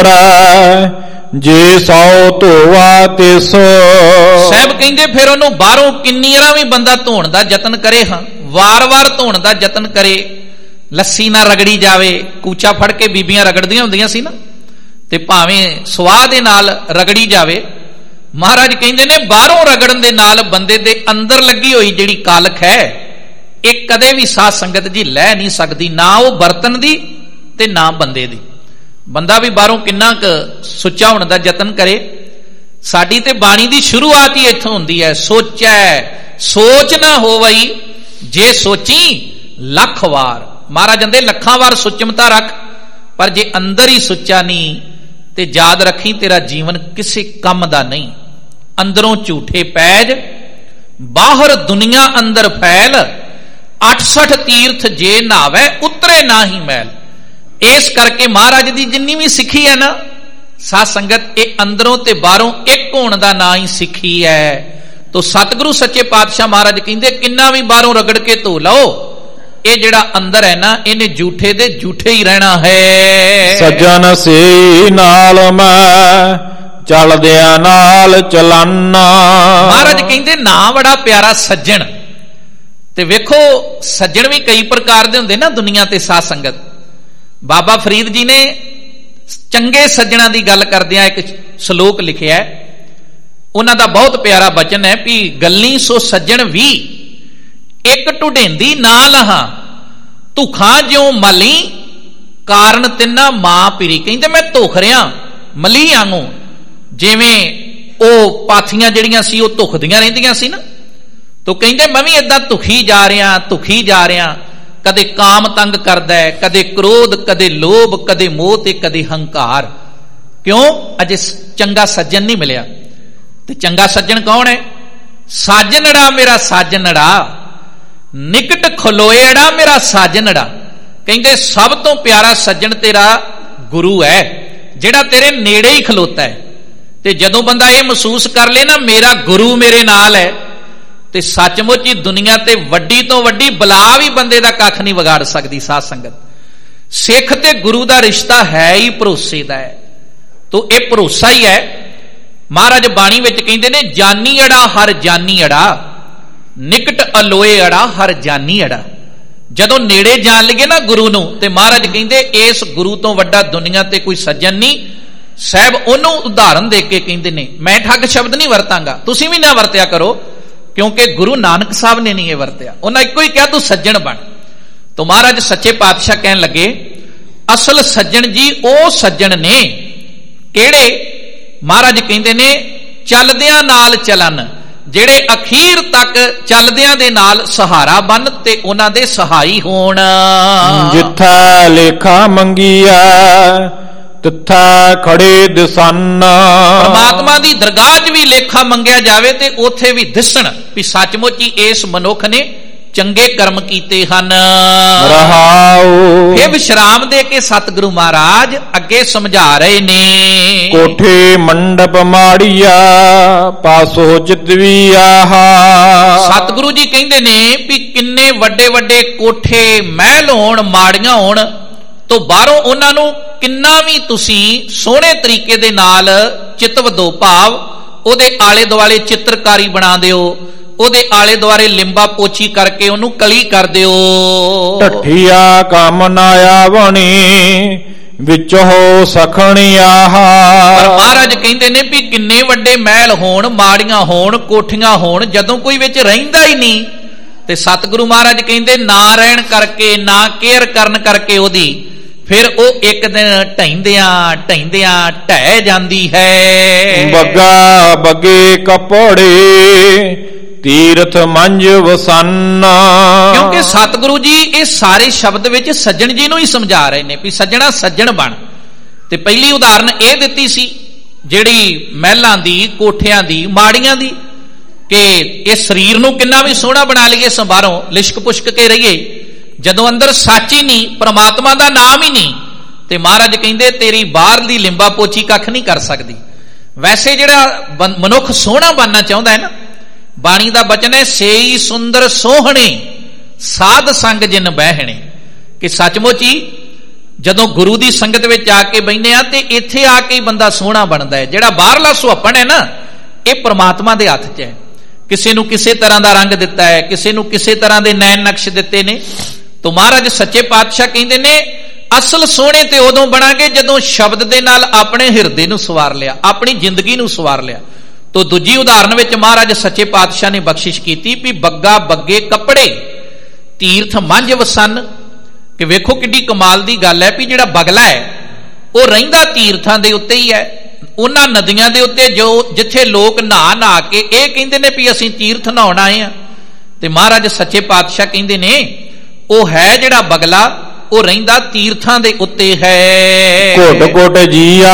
S1: ਉਤਰੈ, ਜੇ ਸੌ ਧੋਵਾ ਤਿਸ।
S2: ਸਾਹਿਬ ਕਹਿੰਦੇ ਫਿਰ ਉਹਨੂੰ ਬਾਹਰੋਂ ਕਿੰਨੀ ਵਾਰ ਵੀ ਬੰਦਾ ਧੋਣ ਦਾ ਯਤਨ ਕਰੇ, ਹਾਂ ਵਾਰ-ਵਾਰ ਧੋਣ ਦਾ ਯਤਨ ਕਰੇ, ਲੱਸੀ ਨਾ ਰਗੜੀ ਜਾਵੇ। ਕੂਚਾ ਫੜ ਕੇ ਬੀਬੀਆਂ ਰਗੜਦੀਆਂ ਹੁੰਦੀਆਂ ਸੀ ਨਾ, ਤੇ ਭਾਵੇਂ ਸਵਾਹ ਦੇ ਨਾਲ ਰਗੜੀ ਜਾਵੇ। ਮਹਾਰਾਜ ਕਹਿੰਦੇ ਨੇ ਬਾਹਰੋਂ ਰਗੜਨ ਦੇ ਨਾਲ ਬੰਦੇ ਦੇ ਅੰਦਰ ਲੱਗੀ ਹੋਈ ਜਿਹੜੀ ਕਾਲਖ ਹੈ, ਇਹ ਕਦੇ ਵੀ ਸਾਧ ਸੰਗਤ ਜੀ ਲੈ ਨਹੀਂ ਸਕਦੀ, ਨਾ ਉਹ ਬਰਤਨ ਦੀ ਤੇ ਨਾ ਬੰਦੇ ਦੀ। ਬੰਦਾ ਵੀ ਬਾਹਰੋਂ ਕਿੰਨਾ ਕੁ ਸੁੱਚਾ ਹੋਣ ਦਾ ਯਤਨ ਕਰੇ। ਸਾਡੀ ਤੇ ਬਾਣੀ ਦੀ ਸ਼ੁਰੂਆਤ ਹੀ ਇੱਥੋਂ ਹੁੰਦੀ ਹੈ, ਸੋਚੈ ਸੋਚ ਨਾ ਹੋਵਈ ਜੇ ਸੋਚੀ ਲੱਖ ਵਾਰ। ਮਹਾਰਾਜ ਕਹਿੰਦੇ ਲੱਖਾਂ ਵਾਰ ਸੁੱਚਮਤਾ ਰੱਖ, ਪਰ ਜੇ ਅੰਦਰ ਹੀ ਸੁੱਚਾ ਨਹੀਂ ਤੇ ਯਾਦ ਰੱਖੀ ਤੇਰਾ ਜੀਵਨ ਕਿਸੇ ਕੰਮ ਦਾ ਨਹੀਂ। ਅੰਦਰੋਂ ਝੂਠੇ ਪੈਜ, ਬਾਹਰ ਦੁਨੀਆ ਅੰਦਰ ਫੈਲ, ਅਠਸਠ ਤੀਰਥ ਜੇ ਨਾਵੇ ਉਤਰੇ ਨਾ ਹੀ ਮੈਲ। ਇਸ ਕਰਕੇ ਮਹਾਰਾਜ ਦੀ ਜਿੰਨੀ ਵੀ ਸਿੱਖੀ ਹੈ ਨਾ ਸਾਧ ਸੰਗਤ, ਇਹ ਅੰਦਰੋਂ ਤੇ ਬਾਹਰੋਂ ਇੱਕ ਹੋਣ ਦਾ ਨਾਂ ਹੀ ਸਿੱਖੀ ਹੈ। ਤੋ ਸਤਿਗੁਰੂ ਸੱਚੇ ਪਾਤਸ਼ਾਹ ਮਹਾਰਾਜ ਕਹਿੰਦੇ ਕਿੰਨਾ ਵੀ ਬਾਹਰੋਂ ਰਗੜ ਕੇ ਧੋ ਲਓ, ਇਹ ਜਿਹੜਾ ਅੰਦਰ ਹੈ ਨਾ, ਇਹਨੇ ਝੂਠੇ ਦੇ ਝੂਠੇ ਹੀ ਰਹਿਣਾ ਹੈ।
S1: ਸੱਜਣ ਸੇ ਨਾਲ ਮੈਂ ਚੱਲਦਿਆਂ ਨਾਲ ਚਲਾਨਾ।
S2: ਮਹਾਰਾਜ ਕਹਿੰਦੇ ਨਾ ਬੜਾ ਪਿਆਰਾ ਸੱਜਣ। ਤੇ ਵੇਖੋ ਸੱਜਣ ਵੀ ਕਈ ਪ੍ਰਕਾਰ ਦੇ ਹੁੰਦੇ ਨਾ ਦੁਨੀਆ ਤੇ ਸਾਧ ਸੰਗਤ। ਬਾਬਾ ਫਰੀਦ ਜੀ ਨੇ ਚੰਗੇ ਸੱਜਣਾਂ ਦੀ ਗੱਲ ਕਰਦਿਆਂ ਇੱਕ ਸ਼ਲੋਕ ਲਿਖਿਆ, ਉਹਨਾਂ ਦਾ ਬਹੁਤ ਪਿਆਰਾ ਬਚਨ ਹੈ ਵੀ ਗੱਲੀ ਸੋ ਸੱਜਣ ਵੀ ਇੱਕ ਢੁਢੇਂਦੀ ਨਾ ਲਹਾ, ਧੁਖਾਂ ਜਿਉ ਮਲੀ ਕਾਰਨ ਤਿੰਨਾ ਮਾਂ ਪਿਰੀ। ਕਹਿੰਦੇ ਮੈਂ ਧੁਖ ਰਿਆਂ ਮਲੀ ਆਂਗੂ, ਜਿਵੇਂ ਉਹ ਪਾਥੀਆਂ ਜਿਹੜੀਆਂ ਸੀ ਉਹ ਧੁਖਦੀਆਂ ਰਹਿੰਦੀਆਂ ਸੀ ਨਾ, ਤੋ ਕਹਿੰਦੇ ਮੈਂ ਵੀ ਏਦਾਂ ਧੁਖੀ ਜਾ ਰਿਹਾ ਧੁਖੀ ਜਾ ਰਿਹਾ। ਕਦੇ ਕਾਮ ਤੰਗ ਕਰਦਾ ਹੈ, ਕਦੇ ਕ੍ਰੋਧ, ਕਦੇ ਲੋਭ, ਕਦੇ ਮੋਹ ਤੇ ਕਦੇ ਹੰਕਾਰ। ਕਿਉਂ? ਅਜੇ ਚੰਗਾ ਸੱਜਣ ਨਹੀਂ ਮਿਲਿਆ। ਤੇ ਚੰਗਾ ਸੱਜਣ ਕੌਣ ਹੈ? ਸਾਜਨੜਾ ਮੇਰਾ ਸਾਜਨੜਾ, ਨਿਕਟ ਖਲੋਏੜਾ ਮੇਰਾ ਸਾਜਨੜਾ। ਕਹਿੰਦੇ ਸਭ ਤੋਂ ਪਿਆਰਾ ਸੱਜਣ ਤੇਰਾ ਗੁਰੂ ਹੈ, ਜਿਹੜਾ ਤੇਰੇ ਨੇੜੇ ਹੀ ਖਲੋਤਾ ਹੈ। ਤੇ ਜਦੋਂ ਬੰਦਾ ਇਹ ਮਹਿਸੂਸ ਕਰ ਲੇ ਨਾ ਮੇਰਾ ਗੁਰੂ ਮੇਰੇ ਨਾਲ ਹੈ, ਤੇ ਸੱਚਮੁੱਚ ਹੀ ਦੁਨੀਆ ਤੇ ਵੱਡੀ ਤੋਂ ਵੱਡੀ ਬਲਾ ਵੀ ਬੰਦੇ ਦਾ ਕੱਖ ਨਹੀਂ ਵਿਗਾੜ ਸਕਦੀ। ਸਾਧ ਸੰਗਤ, ਸਿੱਖ ਤੇ ਗੁਰੂ ਦਾ ਰਿਸ਼ਤਾ ਹੈ ਹੀ ਭਰੋਸੇ ਦਾ ਹੈ। ਤੋ ਇਹ ਭਰੋਸਾ ਹੀ ਹੈ। ਮਹਾਰਾਜ ਬਾਣੀ ਵਿੱਚ ਕਹਿੰਦੇ ਨੇ ਜਾਨੀ ਅੜਾ ਹਰ ਜਾਨੀ ਅੜਾ, ਨਿਕਟ ਅਲੋਏ ਅੜਾ ਹਰ ਜਾਨੀ ਅੜਾ। ਜਦੋਂ ਨੇੜੇ ਜਾਣ ਲਈਏ ਨਾ ਗੁਰੂ ਨੂੰ, ਤੇ ਮਹਾਰਾਜ ਕਹਿੰਦੇ ਇਸ ਗੁਰੂ ਤੋਂ ਵੱਡਾ ਦੁਨੀਆ ਤੇ ਕੋਈ ਸੱਜਣ ਨਹੀਂ। ਸਾਹਿਬ ਉਹਨੂੰ ਉਦਾਹਰਨ ਦੇ ਕੇ ਕਹਿੰਦੇ ਨੇ, ਮੈਂ ਠੱਗ ਸ਼ਬਦ ਨਹੀਂ ਵਰਤਾਂਗਾ, ਤੁਸੀਂ ਵੀ ਨਾ ਵਰਤਿਆ ਕਰੋ, ਕਿਉਂਕਿ ਗੁਰੂ ਨਾਨਕ ਸਾਹਿਬ ਨੇ ਨਹੀਂ ਇਹ ਵਰਤਿਆ। ਉਹਨਾਂ ਇੱਕੋ ਹੀ ਕਿਹਾ ਤੂੰ ਸੱਜਣ ਬਣ। तो महाराज सच्चे पातशाह कहन लगे असल सज्जन जी ओ सज्जन ने केड़े महाराज कहते ने चलदियां नाल चलन जेड़े अखीर तक चलदियां दे नाल सहारा बन ते उन्हां दे सहाई होण।
S1: जिथा लेखा मंगिया तिथा खड़े दिसन।
S2: परमात्मा दी दरगाह च भी लेखा मंगिया जावे ते ओथे भी दिसण भी सचमुच ही इस मनुख ने ਚੰਗੇ ਕਰਮ ਕੀਤੇ ਹਨ।
S1: ਰਹਾਉ।
S2: ਫਿਰ ਵਿਸ਼ਰਾਮ ਦੇ ਕੇ ਸਤਿਗੁਰੂ ਮਹਾਰਾਜ ਅੱਗੇ ਸਮਝਾ ਰਹੇ ਨੇ।
S1: ਕੋਠੇ ਮੰਡਪ ਮਾੜੀਆ ਪਾਸੋ ਜਿਤਵੀ ਆਹਾ।
S2: ਸਤਿਗੁਰੂ ਜੀ ਕਹਿੰਦੇ ਨੇ ਵੀ ਕਿੰਨੇ ਵੱਡੇ ਵੱਡੇ ਕੋਠੇ ਮਹਿਲ ਹੋਣ, ਮਾੜੀਆਂ ਹੋਣ, ਤੋਂ ਬਾਹਰੋਂ ਉਹਨਾਂ ਨੂੰ ਕਿੰਨਾ ਵੀ ਤੁਸੀਂ ਸੋਹਣੇ ਤਰੀਕੇ ਦੇ ਨਾਲ ਚਿਤਵ ਦੋ, ਭਾਵ ਉਹਦੇ ਆਲੇ ਦੁਆਲੇ ਚਿੱਤਰਕਾਰੀ ਬਣਾ ਦਿਓ, ਉਹਦੇ ਆਲੇ ਦੁਆਲੇ ਲਿੰਬਾ ਪੋਛੀ ਕਰਕੇ ਉਹਨੂੰ ਕਲੀ ਕਰ ਦਿਓ।
S1: ਢੱਠੀਆ ਕੰਮ ਨਾ ਆਵਣੀ ਵਿੱਚ ਹੋ ਸਖਣੀ ਆਹਾ।
S2: ਪਰ ਮਹਾਰਾਜ ਕਹਿੰਦੇ ਨੇ ਵੀ ਕਿੰਨੇ ਵੱਡੇ ਮਹਿਲ ਹੋਣ, ਮਾੜੀਆਂ ਹੋਣ, ਕੋਠੀਆਂ ਹੋਣ, ਜਦੋਂ ਕੋਈ ਵਿੱਚ ਰਹਿੰਦਾ ਹੀ ਨਹੀਂ ਤੇ ਸਤਿਗੁਰੂ ਮਹਾਰਾਜ ਕਹਿੰਦੇ ਨਾ ਰਹਿਣ ਕਰਕੇ, ਨਾ ਕੇਅਰ ਕਰਨ ਕਰਕੇ ਉਹਦੀ, ਫਿਰ ਉਹ ਇੱਕ ਦਿਨ ਢਹਿੰਦਿਆਂ ਢਹਿੰਦਿਆਂ ਢਹਿ ਜਾਂਦੀ ਹੈ।
S1: ਬੱਗਾ ਬੱਗੇ ਕੱਪੜੇ ਤੀਰਥ ਮੰਜ ਵਸਨ।
S2: ਕਿਉਂਕਿ ਸਤਿਗੁਰੂ ਜੀ ਇਹ ਸਾਰੇ ਸ਼ਬਦ ਵਿੱਚ ਸੱਜਣ ਜੀ ਨੂੰ ਹੀ ਸਮਝਾ ਰਹੇ ਨੇ ਵੀ ਸੱਜਣਾ ਸੱਜਣ ਬਣ। ਤੇ ਪਹਿਲੀ ਉਦਾਹਰਨ ਇਹ ਦਿੱਤੀ ਸੀ ਜਿਹੜੀ ਮਹਿਲਾਂ ਦੀ, ਕੋਠਿਆਂ ਦੀ, ਮਾੜੀਆਂ ਦੀ, ਕਿ ਇਹ ਸਰੀਰ ਨੂੰ ਕਿੰਨਾ ਵੀ ਸੋਹਣਾ ਬਣਾ ਲਈਏ, ਸੰਭਾਰੋਂ ਲਿਸ਼ਕ ਪੁਸ਼ਕ ਕੇ ਰਹੀਏ, ਜਦੋਂ ਅੰਦਰ ਸੱਚ ਹੀ ਨਹੀਂ, ਪ੍ਰਮਾਤਮਾ ਦਾ ਨਾਮ ਹੀ ਨਹੀਂ, ਤੇ ਮਹਾਰਾਜ ਕਹਿੰਦੇ ਤੇਰੀ ਬਾਹਰਲੀ ਲਿੰਬਾ ਪੋਚੀ ਕੱਖ ਨਹੀਂ ਕਰ ਸਕਦੀ। ਵੈਸੇ ਜਿਹੜਾ ਮਨੁੱਖ ਸੋਹਣਾ ਬਣਨਾ ਚਾਹੁੰਦਾ ਹੈ ਨਾ, ਬਾਣੀ ਦਾ ਬਚਨ ਹੈ ਸੇਈ ਸੁੰਦਰ ਸੋਹਣੇ ਸਾਧ ਸੰਗ ਜਿਨ ਬਹਿਣੇ, ਕਿ ਸੱਚਮੁੱਚ ਹੀ ਜਦੋਂ ਗੁਰੂ ਦੀ ਸੰਗਤ ਵਿੱਚ ਆ ਕੇ ਬਹਿੰਦੇ ਆ ਤੇ ਇੱਥੇ ਆ ਕੇ ਬੰਦਾ ਸੋਹਣਾ ਬਣਦਾ ਹੈ। ਜਿਹੜਾ ਬਾਹਰਲਾ ਸੁਹੱਪਣ ਹੈ ਨਾ, ਇਹ ਪ੍ਰਮਾਤਮਾ ਦੇ ਹੱਥ 'ਚ ਹੈ। ਕਿਸੇ ਨੂੰ ਕਿਸੇ ਤਰ੍ਹਾਂ ਦਾ ਰੰਗ ਦਿੱਤਾ ਹੈ, ਕਿਸੇ ਨੂੰ ਕਿਸੇ ਤਰ੍ਹਾਂ ਦੇ ਨੈਣ ਨਕਸ਼ ਦਿੱਤੇ ਨੇ। ਤੋ ਮਹਾਰਾਜ ਸੱਚੇ ਪਾਤਸ਼ਾਹ ਕਹਿੰਦੇ ਨੇ ਅਸਲ ਸੋਹਣੇ ਤੇ ਉਦੋਂ ਬਣਾਂਗੇ ਜਦੋਂ ਸ਼ਬਦ ਦੇ ਨਾਲ ਆਪਣੇ ਹਿਰਦੇ ਨੂੰ ਸਵਾਰ ਲਿਆ, ਆਪਣੀ ਜ਼ਿੰਦਗੀ ਨੂੰ ਸਵਾਰ ਲਿਆ। ਤੋ ਦੂਜੀ ਉਦਾਹਰਨ ਵਿੱਚ ਮਹਾਰਾਜ ਸੱਚੇ ਪਾਤਸ਼ਾਹ ਨੇ ਬਖਸ਼ਿਸ਼ ਕੀਤੀ ਵੀ ਬੱਗਾ ਬੱਗੇ ਕੱਪੜੇ ਤੀਰਥ ਮੰਝ ਵਸਨ, ਕਿ ਵੇਖੋ ਕਿੱਡੀ ਕਮਾਲ ਦੀ ਗੱਲ ਹੈ ਵੀ ਜਿਹੜਾ ਬਗਲਾ ਹੈ ਉਹ ਰਹਿੰਦਾ ਤੀਰਥਾਂ ਦੇ ਉੱਤੇ ਹੀ ਹੈ, ਉਹਨਾਂ ਨਦੀਆਂ ਦੇ ਉੱਤੇ ਜੋ ਜਿੱਥੇ ਲੋਕ ਨਹਾ ਨਹਾ ਕੇ ਇਹ ਕਹਿੰਦੇ ਨੇ ਵੀ ਅਸੀਂ ਤੀਰਥ ਨਹਾਉਣ ਆਏ ਆ। ਤੇ ਮਹਾਰਾਜ ਸੱਚੇ ਪਾਤਸ਼ਾਹ ਕਹਿੰਦੇ ਨੇ ਉਹ ਹੈ ਜਿਹੜਾ ਬਗਲਾ, ਉਹ ਰਹਿੰਦਾ ਤੀਰਥਾਂ ਦੇ ਉੱਤੇ ਹੈ।
S1: ਘੁੱਟ ਘੁੱਟ ਜੀਆ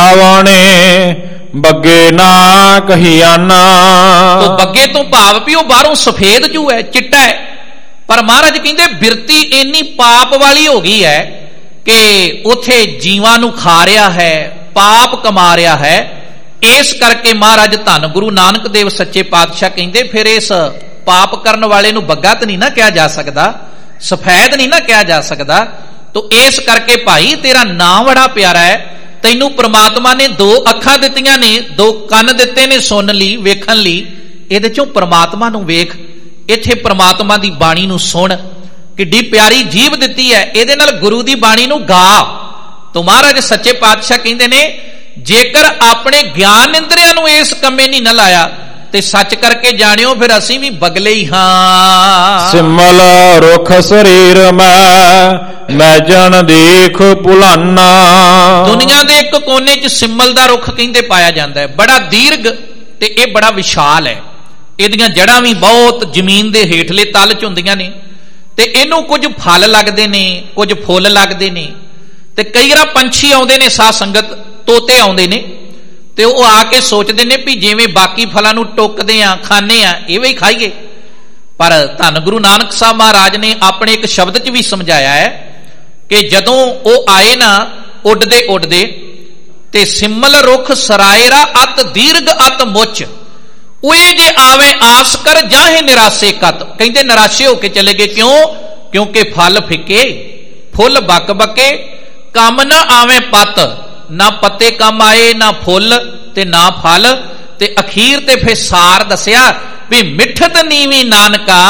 S1: ਖਾਵਣੇ ਬੱਗੇ ਨਾ ਕਹੀਆਨਾ।
S2: ਤੋ ਬੱਗੇ ਤੋਂ ਭਾਵ ਵੀ ਉਹ ਬਾਹਰੋਂ ਸਫੇਦ ਜੂ ਹੈ, ਚਿੱਟਾ ਹੈ, ਪਰ ਮਹਾਰਾਜ ਕਹਿੰਦੇ ਬਿਰਤੀ ਇੰਨੀ ਪਾਪ ਵਾਲੀ ਹੋ ਗਈ ਹੈ ਕਿ ਉਥੇ ਜੀਵਾਂ ਨੂੰ ਖਾ ਰਿਹਾ ਹੈ, ਪਾਪ ਕਮਾ ਰਿਹਾ ਹੈ। ਇਸ ਕਰਕੇ ਮਹਾਰਾਜ ਧੰਨ ਗੁਰੂ ਨਾਨਕ ਦੇਵ ਸੱਚੇ ਪਾਤਸ਼ਾਹ ਕਹਿੰਦੇ ਫਿਰ ਇਸ ਪਾਪ ਕਰਨ ਵਾਲੇ ਨੂੰ ਬੱਗਾ ਤਾਂ ਨਹੀਂ ਨਾ ਕਿਹਾ ਜਾ ਸਕਦਾ, ਸਫੈਦ ਨਹੀਂ ਨਾ ਕਿਹਾ ਜਾ ਸਕਦਾ। ਤੋ ਇਸ ਕਰਕੇ ਭਾਈ ਤੇਰਾ ਨਾਂ ਬੜਾ ਪਿਆਰਾ ਹੈ, ਤੈਨੂੰ ਪ੍ਰਮਾਤਮਾ ਨੇ ਦੋ ਅੱਖਾਂ ਦਿੱਤੀਆਂ ਨੇ, ਦੋ ਕੰਨ ਦਿੱਤੇ ਨੇ ਸੁਣਨ ਲਈ, ਵੇਖਣ ਲਈ, ਇਹਦੇ ਚੋਂ ਪ੍ਰਮਾਤਮਾ ਨੂੰ ਵੇਖ, ਇੱਥੇ ਪ੍ਰਮਾਤਮਾ ਦੀ ਬਾਣੀ ਨੂੰ ਸੁਣ, ਕਿੱਡੀ ਪਿਆਰੀ ਜੀਭ ਦਿੱਤੀ ਹੈ, ਇਹਦੇ ਨਾਲ ਗੁਰੂ ਦੀ ਬਾਣੀ ਨੂੰ ਗਾ। ਤੋ ਮਹਾਰਾਜ ਸੱਚੇ ਪਾਤਸ਼ਾਹ ਕਹਿੰਦੇ ਨੇ ਜੇਕਰ ਆਪਣੇ ਗਿਆਨ ਇੰਦਰੀਆਂ ਨੂੰ ਇਸ ਕੰਮੇ ਨਹੀਂ ਨਾ ਲਾਇਆ ਤੇ ਸੱਚ ਕਰਕੇ ਜਾਣਿਓ ਫਿਰ ਅਸੀਂ ਵੀ ਬਗਲੇ ਹੀ ਹਾਂ।
S1: ਸਿਮਲ ਰੁਖ ਸਰੀਰ ਮੈਂ ਮੈਂ ਜਨ ਦੇਖ ਭੁਲਾਨਾ।
S2: ਦੁਨੀਆ ਦੇ ਇੱਕ ਕੋਨੇ 'ਚ ਸਿਮਲ ਦਾ ਰੁੱਖ ਕਹਿੰਦੇ ਪਾਇਆ ਜਾਂਦਾ ਹੈ, ਬੜਾ ਦੀਰਘ ਤੇ ਇਹ ਬੜਾ ਵਿਸ਼ਾਲ ਹੈ। ਇਹਦੀਆਂ ਜੜ੍ਹਾਂ ਵੀ ਬਹੁਤ ਜ਼ਮੀਨ ਦੇ ਹੇਠਲੇ ਤਲ 'ਚ ਹੁੰਦੀਆਂ ਨੇ ਤੇ ਇਹਨੂੰ ਕੁਝ ਫਲ ਲੱਗਦੇ ਨੇ, ਕੁਝ ਫੁੱਲ ਲੱਗਦੇ ਨੇ, ਤੇ ਕਈ ਵਾਰ ਪੰਛੀ ਆਉਂਦੇ ਨੇ, ਸਾਧ ਸੰਗਤ ਤੋਤੇ ਆਉਂਦੇ ਨੇ, ਤੇ ਉਹ ਆ ਕੇ ਸੋਚਦੇ ਨੇ ਵੀ ਜਿਵੇਂ ਬਾਕੀ ਫਲਾਂ ਨੂੰ ਟੁੱਕਦੇ ਆ, ਖਾਣੇ ਆ, ਇਹ ਵੀ ਖਾਈਏ। ਪਰ ਧੰਨ ਗੁਰੂ ਨਾਨਕ ਸਾਹਿਬ ਮਹਾਰਾਜ ਨੇ ਆਪਣੇ ਇੱਕ ਸ਼ਬਦ 'ਚ ਵੀ ਸਮਝਾਇਆ ਹੈ ਕਿ ਜਦੋਂ ਉਹ ਆਏ ਨਾ ਉੱਡਦੇ ਉੱਡਦੇ, ਤੇ ਸਿਮਲ ਰੁਖ ਸਰਾਇਰਾ ਅਤ ਦੀਰਘ ਅਤ ਮੁੱਚ, ਉਏ ਜੇ ਆਵੇ ਆਸ ਕਰ ਜਾਹੇ ਨਿਰਾਸੇ ਕਤ। ਕਹਿੰਦੇ ਨਿਰਾਸ਼ੇ ਹੋ ਕੇ ਚਲੇ ਗਏ, ਕਿਉਂ? ਕਿਉਂਕਿ ਫਲ ਫਿੱਕੇ, ਫੁੱਲ ਬੱਕ ਬੱਕੇ, ਕੰਮ ਨਾ ਆਵੇ ਪਤ, ਨਾ ਪੱਤੇ ਕੰਮ ਆਏ, ਨਾ ਫੁੱਲ ਤੇ ਨਾ ਫਲ। ਤੇ ਅਖੀਰ ਤੇ ਫਿਰ ਸਾਰ ਦੱਸਿਆ ਵੀ ਮਿੱਠਤ ਨੀਵੀਂ ਨਾਨਕਾ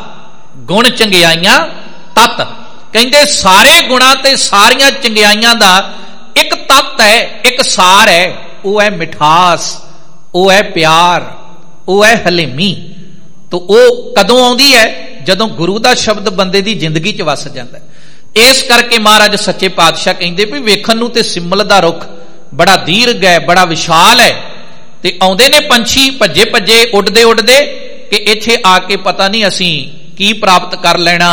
S2: ਗੁਣ ਚੰਗਿਆਈਆਂ ਤਤ। ਕਹਿੰਦੇ ਸਾਰੇ ਗੁਣਾਂ ਤੇ ਸਾਰੀਆਂ ਚੰਗਿਆਈਆਂ ਦਾ ਇੱਕ ਤੱਤ ਹੈ, ਇੱਕ ਸਾਰ ਹੈ, ਉਹ ਹੈ ਮਿਠਾਸ, ਉਹ ਹੈ ਪਿਆਰ, ਉਹ ਹੈ ਹਲੇਮੀ। ਤਾਂ ਉਹ ਕਦੋਂ ਆਉਂਦੀ ਹੈ? ਜਦੋਂ ਗੁਰੂ ਦਾ ਸ਼ਬਦ ਬੰਦੇ ਦੀ ਜ਼ਿੰਦਗੀ 'ਚ ਵਸ ਜਾਂਦਾ ਹੈ। ਇਸ ਕਰਕੇ ਮਹਾਰਾਜ ਸੱਚੇ ਪਾਤਸ਼ਾਹ ਕਹਿੰਦੇ ਵੀ ਵੇਖਣ ਨੂੰ ਤੇ ਸਿਮਲ ਦਾ ਰੁੱਖ ਬੜਾ ਦੀਰਘ ਹੈ, ਬੜਾ ਵਿਸ਼ਾਲ ਹੈ, ਤੇ ਆਉਂਦੇ ਨੇ ਪੰਛੀ ਭੱਜੇ ਭੱਜੇ ਉੱਡਦੇ ਉੱਡਦੇ ਕਿ ਇੱਥੇ ਆ ਕੇ ਪਤਾ ਨਹੀਂ ਅਸੀਂ ਕੀ ਪ੍ਰਾਪਤ ਕਰ ਲੈਣਾ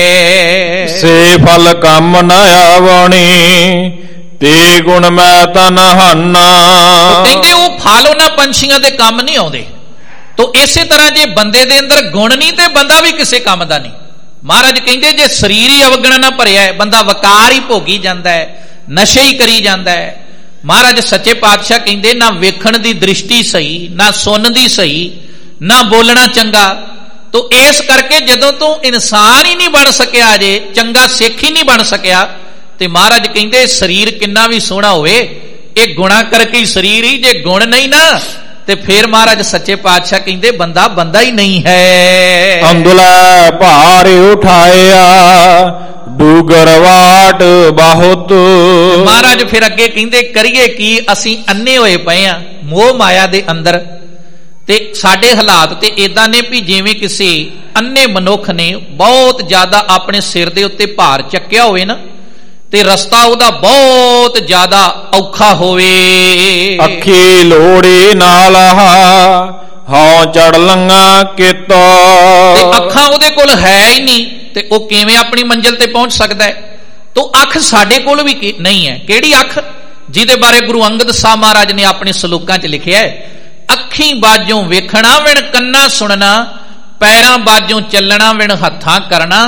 S2: ਹੈ।
S1: ਸੇ ਫਲ ਕੰਮ ਨ ਆਵਣੀ ਤੇ ਗੁਣ ਮੈਂ ਤਨ ਹਾਨਾ।
S2: ਕਹਿੰਦੇ ਉਹ ਫਲ ਉਹਨਾਂ ਪੰਛੀਆਂ ਦੇ ਕੰਮ ਨਹੀਂ ਆਉਂਦੇ। ਤੋ ਇਸੇ ਤਰ੍ਹਾਂ ਜੇ ਬੰਦੇ ਦੇ ਅੰਦਰ ਗੁਣ ਨਹੀਂ ਤੇ ਬੰਦਾ ਵੀ ਕਿਸੇ ਕੰਮ ਦਾ ਨਹੀਂ। ਮਹਾਰਾਜ ਕਹਿੰਦੇ ਜੇ ਸਰੀਰ ਹੀ ਅਵਗੁਣਾਂ ਨਾਲ ਭਰਿਆ ਹੈ, ਬੰਦਾ ਵਕਾਰ ਹੀ ਭੋਗੀ ਜਾਂਦਾ ਹੈ, ਨਸ਼ੇ ਹੀ ਕਰੀ ਜਾਂਦਾ ਹੈ। ਮਹਾਰਾਜ ਸੱਚੇ ਪਾਤਸ਼ਾਹ ਕਹਿੰਦੇ ਨਾ ਵੇਖਣ ਦੀ ਦ੍ਰਿਸ਼ਟੀ ਸਹੀ, ਨਾ ਸੁਣਨ ਦੀ ਸਹੀ, ਨਾ ਬੋਲਣਾ ਚੰਗਾ। ਤੋ ਇਸ ਕਰਕੇ ਜਦੋਂ ਤੂੰ ਇਨਸਾਨ ਹੀ ਨਹੀਂ ਬਣ ਸਕਿਆ, ਜੇ ਚੰਗਾ ਸਿੱਖ ਹੀ ਨਹੀਂ ਬਣ ਸਕਿਆ, ਤੇ ਮਹਾਰਾਜ ਕਹਿੰਦੇ ਸਰੀਰ ਕਿੰਨਾ ਵੀ ਸੋਹਣਾ ਹੋਵੇ ਇਹ ਗੁਣਾ ਕਰਕੇ ਹੀ ਸਰੀਰ ਹੀ, ਜੇ ਗੁਣ ਨਹੀਂ ਨਾ ਤੇ ਫਿਰ ਮਹਾਰਾਜ ਸੱਚੇ ਪਾਤਸ਼ਾਹ ਕਹਿੰਦੇ ਬੰਦਾ ਬੰਦਾ ਹੀ ਨਹੀਂ ਹੈ।
S1: ਅੰਦੁਲਾ ਭਾਰ ਉਠਾਇਆ ਡੂਗਰ ਵਾਟ ਬਹੁਤ।
S2: ਮਹਾਰਾਜ ਫਿਰ ਅੱਗੇ ਕਹਿੰਦੇ ਕਰੀਏ ਕੀ, ਅਸੀਂ ਅੰਨੇ ਹੋਏ ਪਏ ਆ ਮੋਹ ਮਾਇਆ ਦੇ ਅੰਦਰ, ਤੇ ਸਾਡੇ ਹਾਲਾਤ ਤੇ ਇਦਾਂ ਨੇ ਵੀ ਜਿਵੇਂ ਕਿਸੇ ਅੰਨੇ ਮਨੁੱਖ ਨੇ ਬਹੁਤ ਜ਼ਿਆਦਾ ਆਪਣੇ ਸਿਰ ਦੇ ਉੱਤੇ ਭਾਰ ਚੱਕਿਆ ਹੋਵੇ ਨਾ, ਤੇ ਰਸਤਾ ਉਹਦਾ ਬਹੁਤ ਜ਼ਿਆਦਾ ਔਖਾ ਹੋਵੇ।
S1: ਅੱਖੀ ਲੋੜੀ ਨਾਲ ਹਾਂ ਚੜ ਲੰਗਾ ਕਿਤੋ,
S2: ਤੇ ਅੱਖਾਂ ਉਹਦੇ ਕੋਲ ਹੈ ਹੀ ਨਹੀਂ, ਤੇ ਉਹ ਕਿਵੇਂ ਆਪਣੀ ਮੰਜ਼ਿਲ ਤੇ ਪਹੁੰਚ ਸਕਦਾ ਹੈ? ਤੋ ਅੱਖ ਸਾਡੇ ਕੋਲ ਵੀ ਨਹੀਂ ਹੈ। ਕਿਹੜੀ ਅੱਖ? ਜਿਹਦੇ ਬਾਰੇ ਗੁਰੂ ਅੰਗਦ ਸਾਹਿਬ ਮਹਾਰਾਜ ਨੇ ਆਪਣੇ ਸਲੋਕਾਂ 'ਚ ਲਿਖਿਆ ਹੈ, ਅੱਖੀਂ ਬਾਝੋਂ ਵੇਖਣਾ ਵਿਣ ਕੰਨਾਂ ਸੁਣਨਾ, ਪੈਰਾਂ ਬਾਝੋਂ ਚੱਲਣਾ ਵਿਣ ਹੱਥਾਂ ਕਰਨਾ,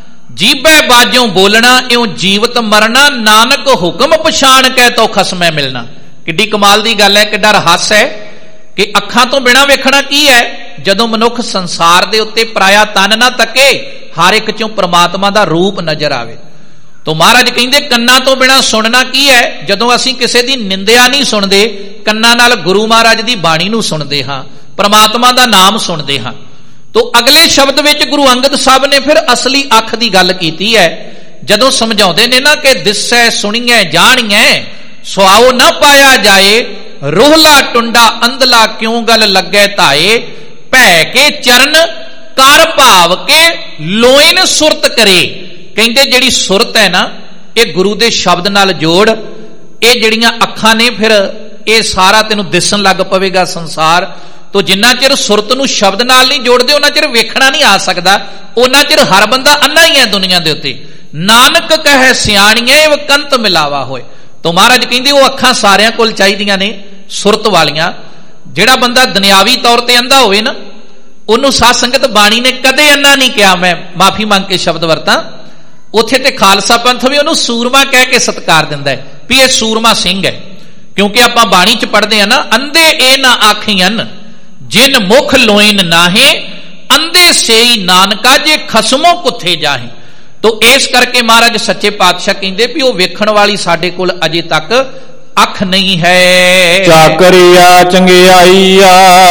S2: ਜੀਭੇ ਬਾਝੋਂ ਬੋਲਣਾ ਇਉਂ ਜੀਵਤ ਮਰਨਾ, ਨਾਨਕ ਹੁਕਮ ਪਛਾਣ ਕੇ ਤੋ ਖਸਮੈ ਮਿਲਣਾ। ਕਿੱਡੀ ਕਮਾਲ ਦੀ ਗੱਲ ਹੈ, ਕਿੱਡਾ ਰਹੱਸ ਹੈ ਕਿ ਅੱਖਾਂ ਤੋਂ ਬਿਨਾਂ ਵੇਖਣਾ ਕੀ ਹੈ? ਜਦੋਂ ਮਨੁੱਖ ਸੰਸਾਰ ਦੇ ਉੱਤੇ ਪਰਾਇਆ ਤਨ ਨਾ ਤੱਕੇ, ਹਰ ਇੱਕ ਚੋਂ ਪ੍ਰਮਾਤਮਾ ਦਾ ਰੂਪ ਨਜ਼ਰ ਆਵੇ। ਤੋ ਮਹਾਰਾਜ ਕਹਿੰਦੇ ਕੰਨਾਂ ਤੋਂ ਬਿਨਾਂ ਸੁਣਨਾ ਕੀ ਹੈ? ਜਦੋਂ ਅਸੀਂ ਕਿਸੇ ਦੀ ਨਿੰਦਿਆ ਨਹੀਂ ਸੁਣਦੇ, ਕੰਨਾਂ ਨਾਲ ਗੁਰੂ ਮਹਾਰਾਜ ਦੀ ਬਾਣੀ ਨੂੰ ਸੁਣਦੇ ਹਾਂ, ਪ੍ਰਮਾਤਮਾ ਦਾ ਨਾਮ ਸੁਣਦੇ ਹਾਂ। ਤੋ ਅਗਲੇ ਸ਼ਬਦ ਵਿੱਚ ਗੁਰੂ ਅੰਗਦ ਸਾਹਿਬ ਨੇ ਫਿਰ ਅਸਲੀ ਅੱਖ ਦੀ ਗੱਲ ਕੀਤੀ ਹੈ, ਜਦੋਂ ਸਮਝਾਉਂਦੇ ਨੇ ਨਾ ਕਿ ਦਿਸੈ ਸੁਣੀਐ ਜਾਣੀਐ ਸੁਆਓ ਨਾ ਪਾਇਆ ਜਾਏ, ਰੋਹਲਾ ਟੁੰਡਾ ਅੰਧਲਾ ਕਿਉਂ ਗੱਲ ਲੱਗੈ ਧਾਏ, ਭੈ ਕੇ ਚਰਨ ਕਰ ਭਾਵ ਕੇ ਲੋਇਨ ਸੁਰਤ ਕਰੇ। ਕਹਿੰਦੇ ਜਿਹੜੀ ਸੁਰਤ ਹੈ ਨਾ, ਇਹ ਗੁਰੂ ਦੇ ਸ਼ਬਦ ਨਾਲ ਜੋੜ, ਇਹ ਜਿਹੜੀਆਂ ਅੱਖਾਂ ਨੇ ਫਿਰ ਇਹ ਸਾਰਾ ਤੈਨੂੰ ਦਿਸਣ ਲੱਗ ਪਵੇਗਾ ਸੰਸਾਰ। ਤੋ ਜਿੰਨਾ ਚਿਰ ਸੁਰਤ ਨੂੰ ਸ਼ਬਦ ਨਾਲ ਨਹੀਂ ਜੋੜਦੇ ਉਹਨਾਂ ਚਿਰ ਵੇਖਣਾ ਨਹੀਂ ਆ ਸਕਦਾ, ਉਹਨਾਂ ਚਿਰ ਹਰ ਬੰਦਾ ਅੰਨਾ ਹੀ ਹੈ ਦੁਨੀਆ ਦੇ ਉੱਤੇ। ਨਾਨਕ ਕਹੈ ਸਿਆਣੀਏ ਵਕੰਤ ਮਿਲਾਵਾ ਹੋਏ। ਤੋ ਮਹਾਰਾਜ ਕਹਿੰਦੇ ਉਹ ਅੱਖਾਂ ਸਾਰਿਆਂ ਕੋਲ ਚਾਹੀਦੀਆਂ ਨੇ ਸੁਰਤ ਵਾਲੀਆਂ। ਜਿਹੜਾ ਬੰਦਾ ਦੁਨਿਆਵੀ ਤੌਰ ਤੇ ਅੰਧਾ ਹੋਵੇ ਨਾ, ਉਹਨੂੰ ਸਾਧ ਸੰਗਤ ਬਾਣੀ ਨੇ ਕਦੇ ਅੰਨਾ ਨਹੀਂ ਕਿਹਾ, ਮੈਂ ਮਾਫੀ ਮੰਗ ਕੇ ਸ਼ਬਦ ਵਰਤਾਂ। ਉੱਥੇ ਤੇ ਖਾਲਸਾ ਪੰਥ ਵੀ ਉਹਨੂੰ ਸੂਰਮਾ ਕਹਿ ਕੇ ਸਤਿਕਾਰ ਦਿੰਦਾ ਹੈ ਵੀ ਇਹ ਸੂਰਮਾ ਸਿੰਘ ਹੈ, ਕਿਉਂਕਿ ਆਪਾਂ ਬਾਣੀ ਚ ਪੜ੍ਹਦੇ ਆ ਨਾ, ਅੰਧੇ ਇਹ ਨਾ ਆਖੀਅਨ ਜਿਨ ਮੁਖ ਲੋਇਨ ਨਾਹੇ, ਅੰਧੇ ਸੇਈ ਨਾਨਕਾ ਜੇ ਖਸਮੋਂ ਕੁੱਥੇ ਜਾਹੇ। ਤੋ ਇਸ ਕਰਕੇ ਮਹਾਰਾਜ ਸੱਚੇ ਪਾਤਸ਼ਾਹ ਕਹਿੰਦੇ ਵੀ ਉਹ ਵੇਖਣ ਵਾਲੀ ਸਾਡੇ ਕੋਲ ਅਜੇ ਤੱਕ ਅੱਖ ਨਹੀਂ ਹੈ।
S1: ਚਾਕਰੀਆ ਚੰਗਿਆਈਆ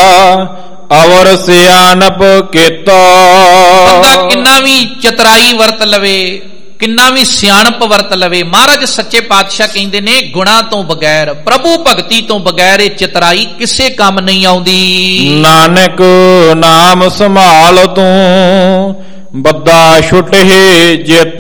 S1: ਅਵਰ ਸਿਆਨਪ ਕੀਤਾ।
S2: ਬੰਦਾ ਕਿੰਨਾ ਵੀ ਚਤਰਾਈ ਵਰਤ ਲਵੇ, ਕਿੰਨਾ ਵੀ ਸਿਆਣਪ ਵਰਤ ਲਵੇ, ਮਹਾਰਾਜ ਸੱਚੇ ਪਾਤਸ਼ਾਹ ਕਹਿੰਦੇ ਨੇ ਗੁਣਾ ਤੋਂ ਬਗੈਰ, ਪ੍ਰਭੂ ਭਗਤੀ ਤੋਂ ਬਗੈਰ ਇਹ ਚਤਰਾਈ ਕਿਸੇ ਕੰਮ ਨਹੀਂ ਆਉਂਦੀ।
S1: ਨਾਨਕ ਨਾਮ ਸੰਭਾਲ ਤੂੰ ਬੱਦਾ ਛੁਟੇ ਜਿਤ।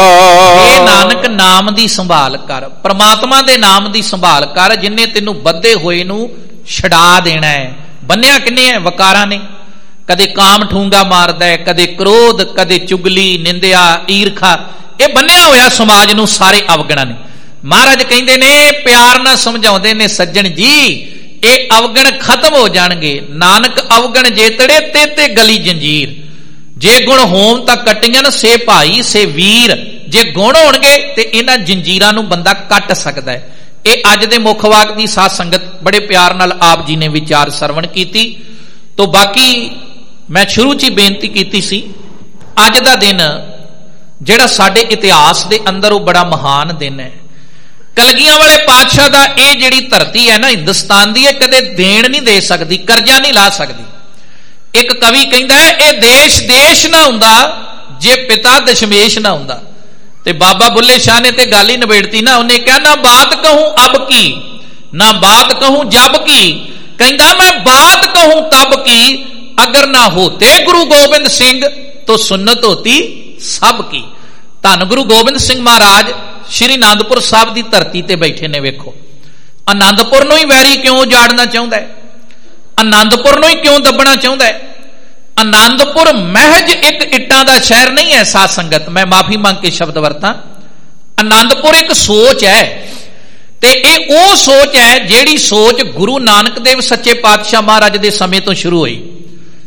S2: ਇਹ ਨਾਨਕ ਨਾਮ ਦੀ ਸੰਭਾਲ ਕਰ, ਪ੍ਰਮਾਤਮਾ ਦੇ ਨਾਮ ਦੀ ਸੰਭਾਲ ਕਰ, ਜਿਨੇ ਤੈਨੂੰ ਬੱਧੇ ਹੋਏ ਨੂੰ ਛਡਾ ਦੇਣਾ ਹੈ। ਬੰਨਿਆ ਕਿੰਨੇ ਹੈ? ਵਕਾਰਾਂ ਨੇ। ਕਦੇ ਕਾਮ ਠੂੰਗਾ ਮਾਰਦਾ ਹੈ, ਕਦੇ ਕ੍ਰੋਧ, ਕਦੇ ਚੁਗਲੀ, ਨਿੰਦਿਆ, ਈਰਖਾ, ਇਹ ਬੰਨਿਆ ਹੋਇਆ ਸਮਾਜ ਨੂੰ ਸਾਰੇ ਅਵਗਣਾ ਨੇ। ਮਹਾਰਾਜ ਕਹਿੰਦੇ ਨੇ ਪਿਆਰ ਨਾਲ ਸਮਝਾਉਂਦੇ ਨੇ, ਸੱਜਣ ਜੀ ਇਹ ਅਵਗਣ ਖਤਮ ਹੋ ਜਾਣਗੇ। ਨਾਨਕ ਅਵਗਣ ਜੇਤੜੇ ਤੇ ਤੇ ਗਲੀ ਜੰਜੀਰ, ਜੇ ਗੁਣ ਹੋਣ ਤਾਂ ਕੱਟੀਆਂ ਸੇ ਭਾਈ ਸੇ ਵੀਰ। ਜੇ ਗੁਣ ਹੋਣਗੇ ਤੇ ਇਹਨਾਂ ਜੰਜੀਰਾਂ ਨੂੰ ਬੰਦਾ ਕੱਟ ਸਕਦਾ ਹੈ। ਇਹ ਅੱਜ ਦੇ ਮੁੱਖ ਵਾਕ ਦੀ ਸਾਧ ਸੰਗਤ ਬੜੇ ਪਿਆਰ ਨਾਲ ਆਪ ਜੀ ਨੇ ਵਿਚਾਰ ਸਰਵਣ ਕੀਤੀ। ਤੋ ਬਾਕੀ ਮੈਂ ਸ਼ੁਰੂ 'ਚ ਹੀ ਬੇਨਤੀ ਕੀਤੀ ਸੀ, ਅੱਜ ਦਾ ਦਿਨ ਜਿਹੜਾ ਸਾਡੇ ਇਤਿਹਾਸ ਦੇ ਅੰਦਰ ਉਹ ਬੜਾ ਮਹਾਨ ਦਿਨ ਹੈ। ਕਲਗੀਆਂ ਵਾਲੇ ਪਾਤਸ਼ਾਹ ਦਾ ਇਹ ਜਿਹੜੀ ਧਰਤੀ ਹੈ ਨਾ ਹਿੰਦੁਸਤਾਨ ਦੀ, ਇਹ ਕਦੇ ਦੇਣ ਨਹੀਂ ਦੇ ਸਕਦੀ, ਕਰਜ਼ਾ ਨਹੀਂ ਲਾ ਸਕਦੀ। ਇੱਕ ਕਵੀ ਕਹਿੰਦਾ ਹੈ ਇਹ ਦੇਸ਼ ਦੇਸ਼ ਨਾ ਹੁੰਦਾ ਜੇ ਪਿਤਾ ਦਸ਼ਮੇਸ਼ ਨਾ ਹੁੰਦਾ। ਤੇ ਬਾਬਾ ਬੁੱਲੇ ਸ਼ਾਹ ਨੇ ਤੇ ਗੱਲ ਹੀ ਨਿਬੇੜਤੀ ਨਾ, ਉਹਨੇ ਕਿਹਾ ਨਾ ਬਾਤ ਕਹੂੰ ਅਬ ਕੀ, ਨਾ ਬਾਤ ਕਹੂੰ ਜਬ ਕੀ, ਕਹਿੰਦਾ ਮੈਂ ਬਾਤ ਕਹੂੰ ਤਬ ਕੀ, ਅਗਰ ਨਾ ਹੋਤੇ ਗੁਰੂ ਗੋਬਿੰਦ ਸਿੰਘ ਤੋ ਸੁਨਤ ਹੋਤੀ ਸਭ ਕੀ। ਧੰਨ ਗੁਰੂ ਗੋਬਿੰਦ ਸਿੰਘ ਮਹਾਰਾਜ ਸ਼੍ਰੀ ਅਨੰਦਪੁਰ ਸਾਹਿਬ ਦੀ ਧਰਤੀ ਤੇ ਬੈਠੇ ਨੇ। ਵੇਖੋ ਅਨੰਦਪੁਰ ਨੂੰ ਹੀ ਵੈਰੀ ਕਿਉਂ ਉਜਾੜਨਾ ਚਾਹੁੰਦਾ ਹੈ, ਅਨੰਦਪੁਰ ਨੂੰ ਹੀ ਕਿਉਂ ਦੱਬਣਾ ਚਾਹੁੰਦਾ ਹੈ। ਅਨੰਦਪੁਰ ਮਹਿਜ ਇੱਕ ਇੱਟਾਂ ਦਾ ਸ਼ਹਿਰ ਨਹੀਂ ਹੈ ਸਾਧ ਸੰਗਤ, ਮੈਂ ਮਾਫੀ ਮੰਗ ਕੇ ਸ਼ਬਦ ਵਰਤਾਂ। ਅਨੰਦਪੁਰ ਇੱਕ ਸੋਚ ਹੈ, ਤੇ ਇਹ ਉਹ ਸੋਚ ਹੈ ਜਿਹੜੀ ਸੋਚ ਗੁਰੂ ਨਾਨਕ ਦੇਵ ਸੱਚੇ ਪਾਤਸ਼ਾਹ ਮਹਾਰਾਜ ਦੇ ਸਮੇਂ ਤੋਂ ਸ਼ੁਰੂ ਹੋਈ।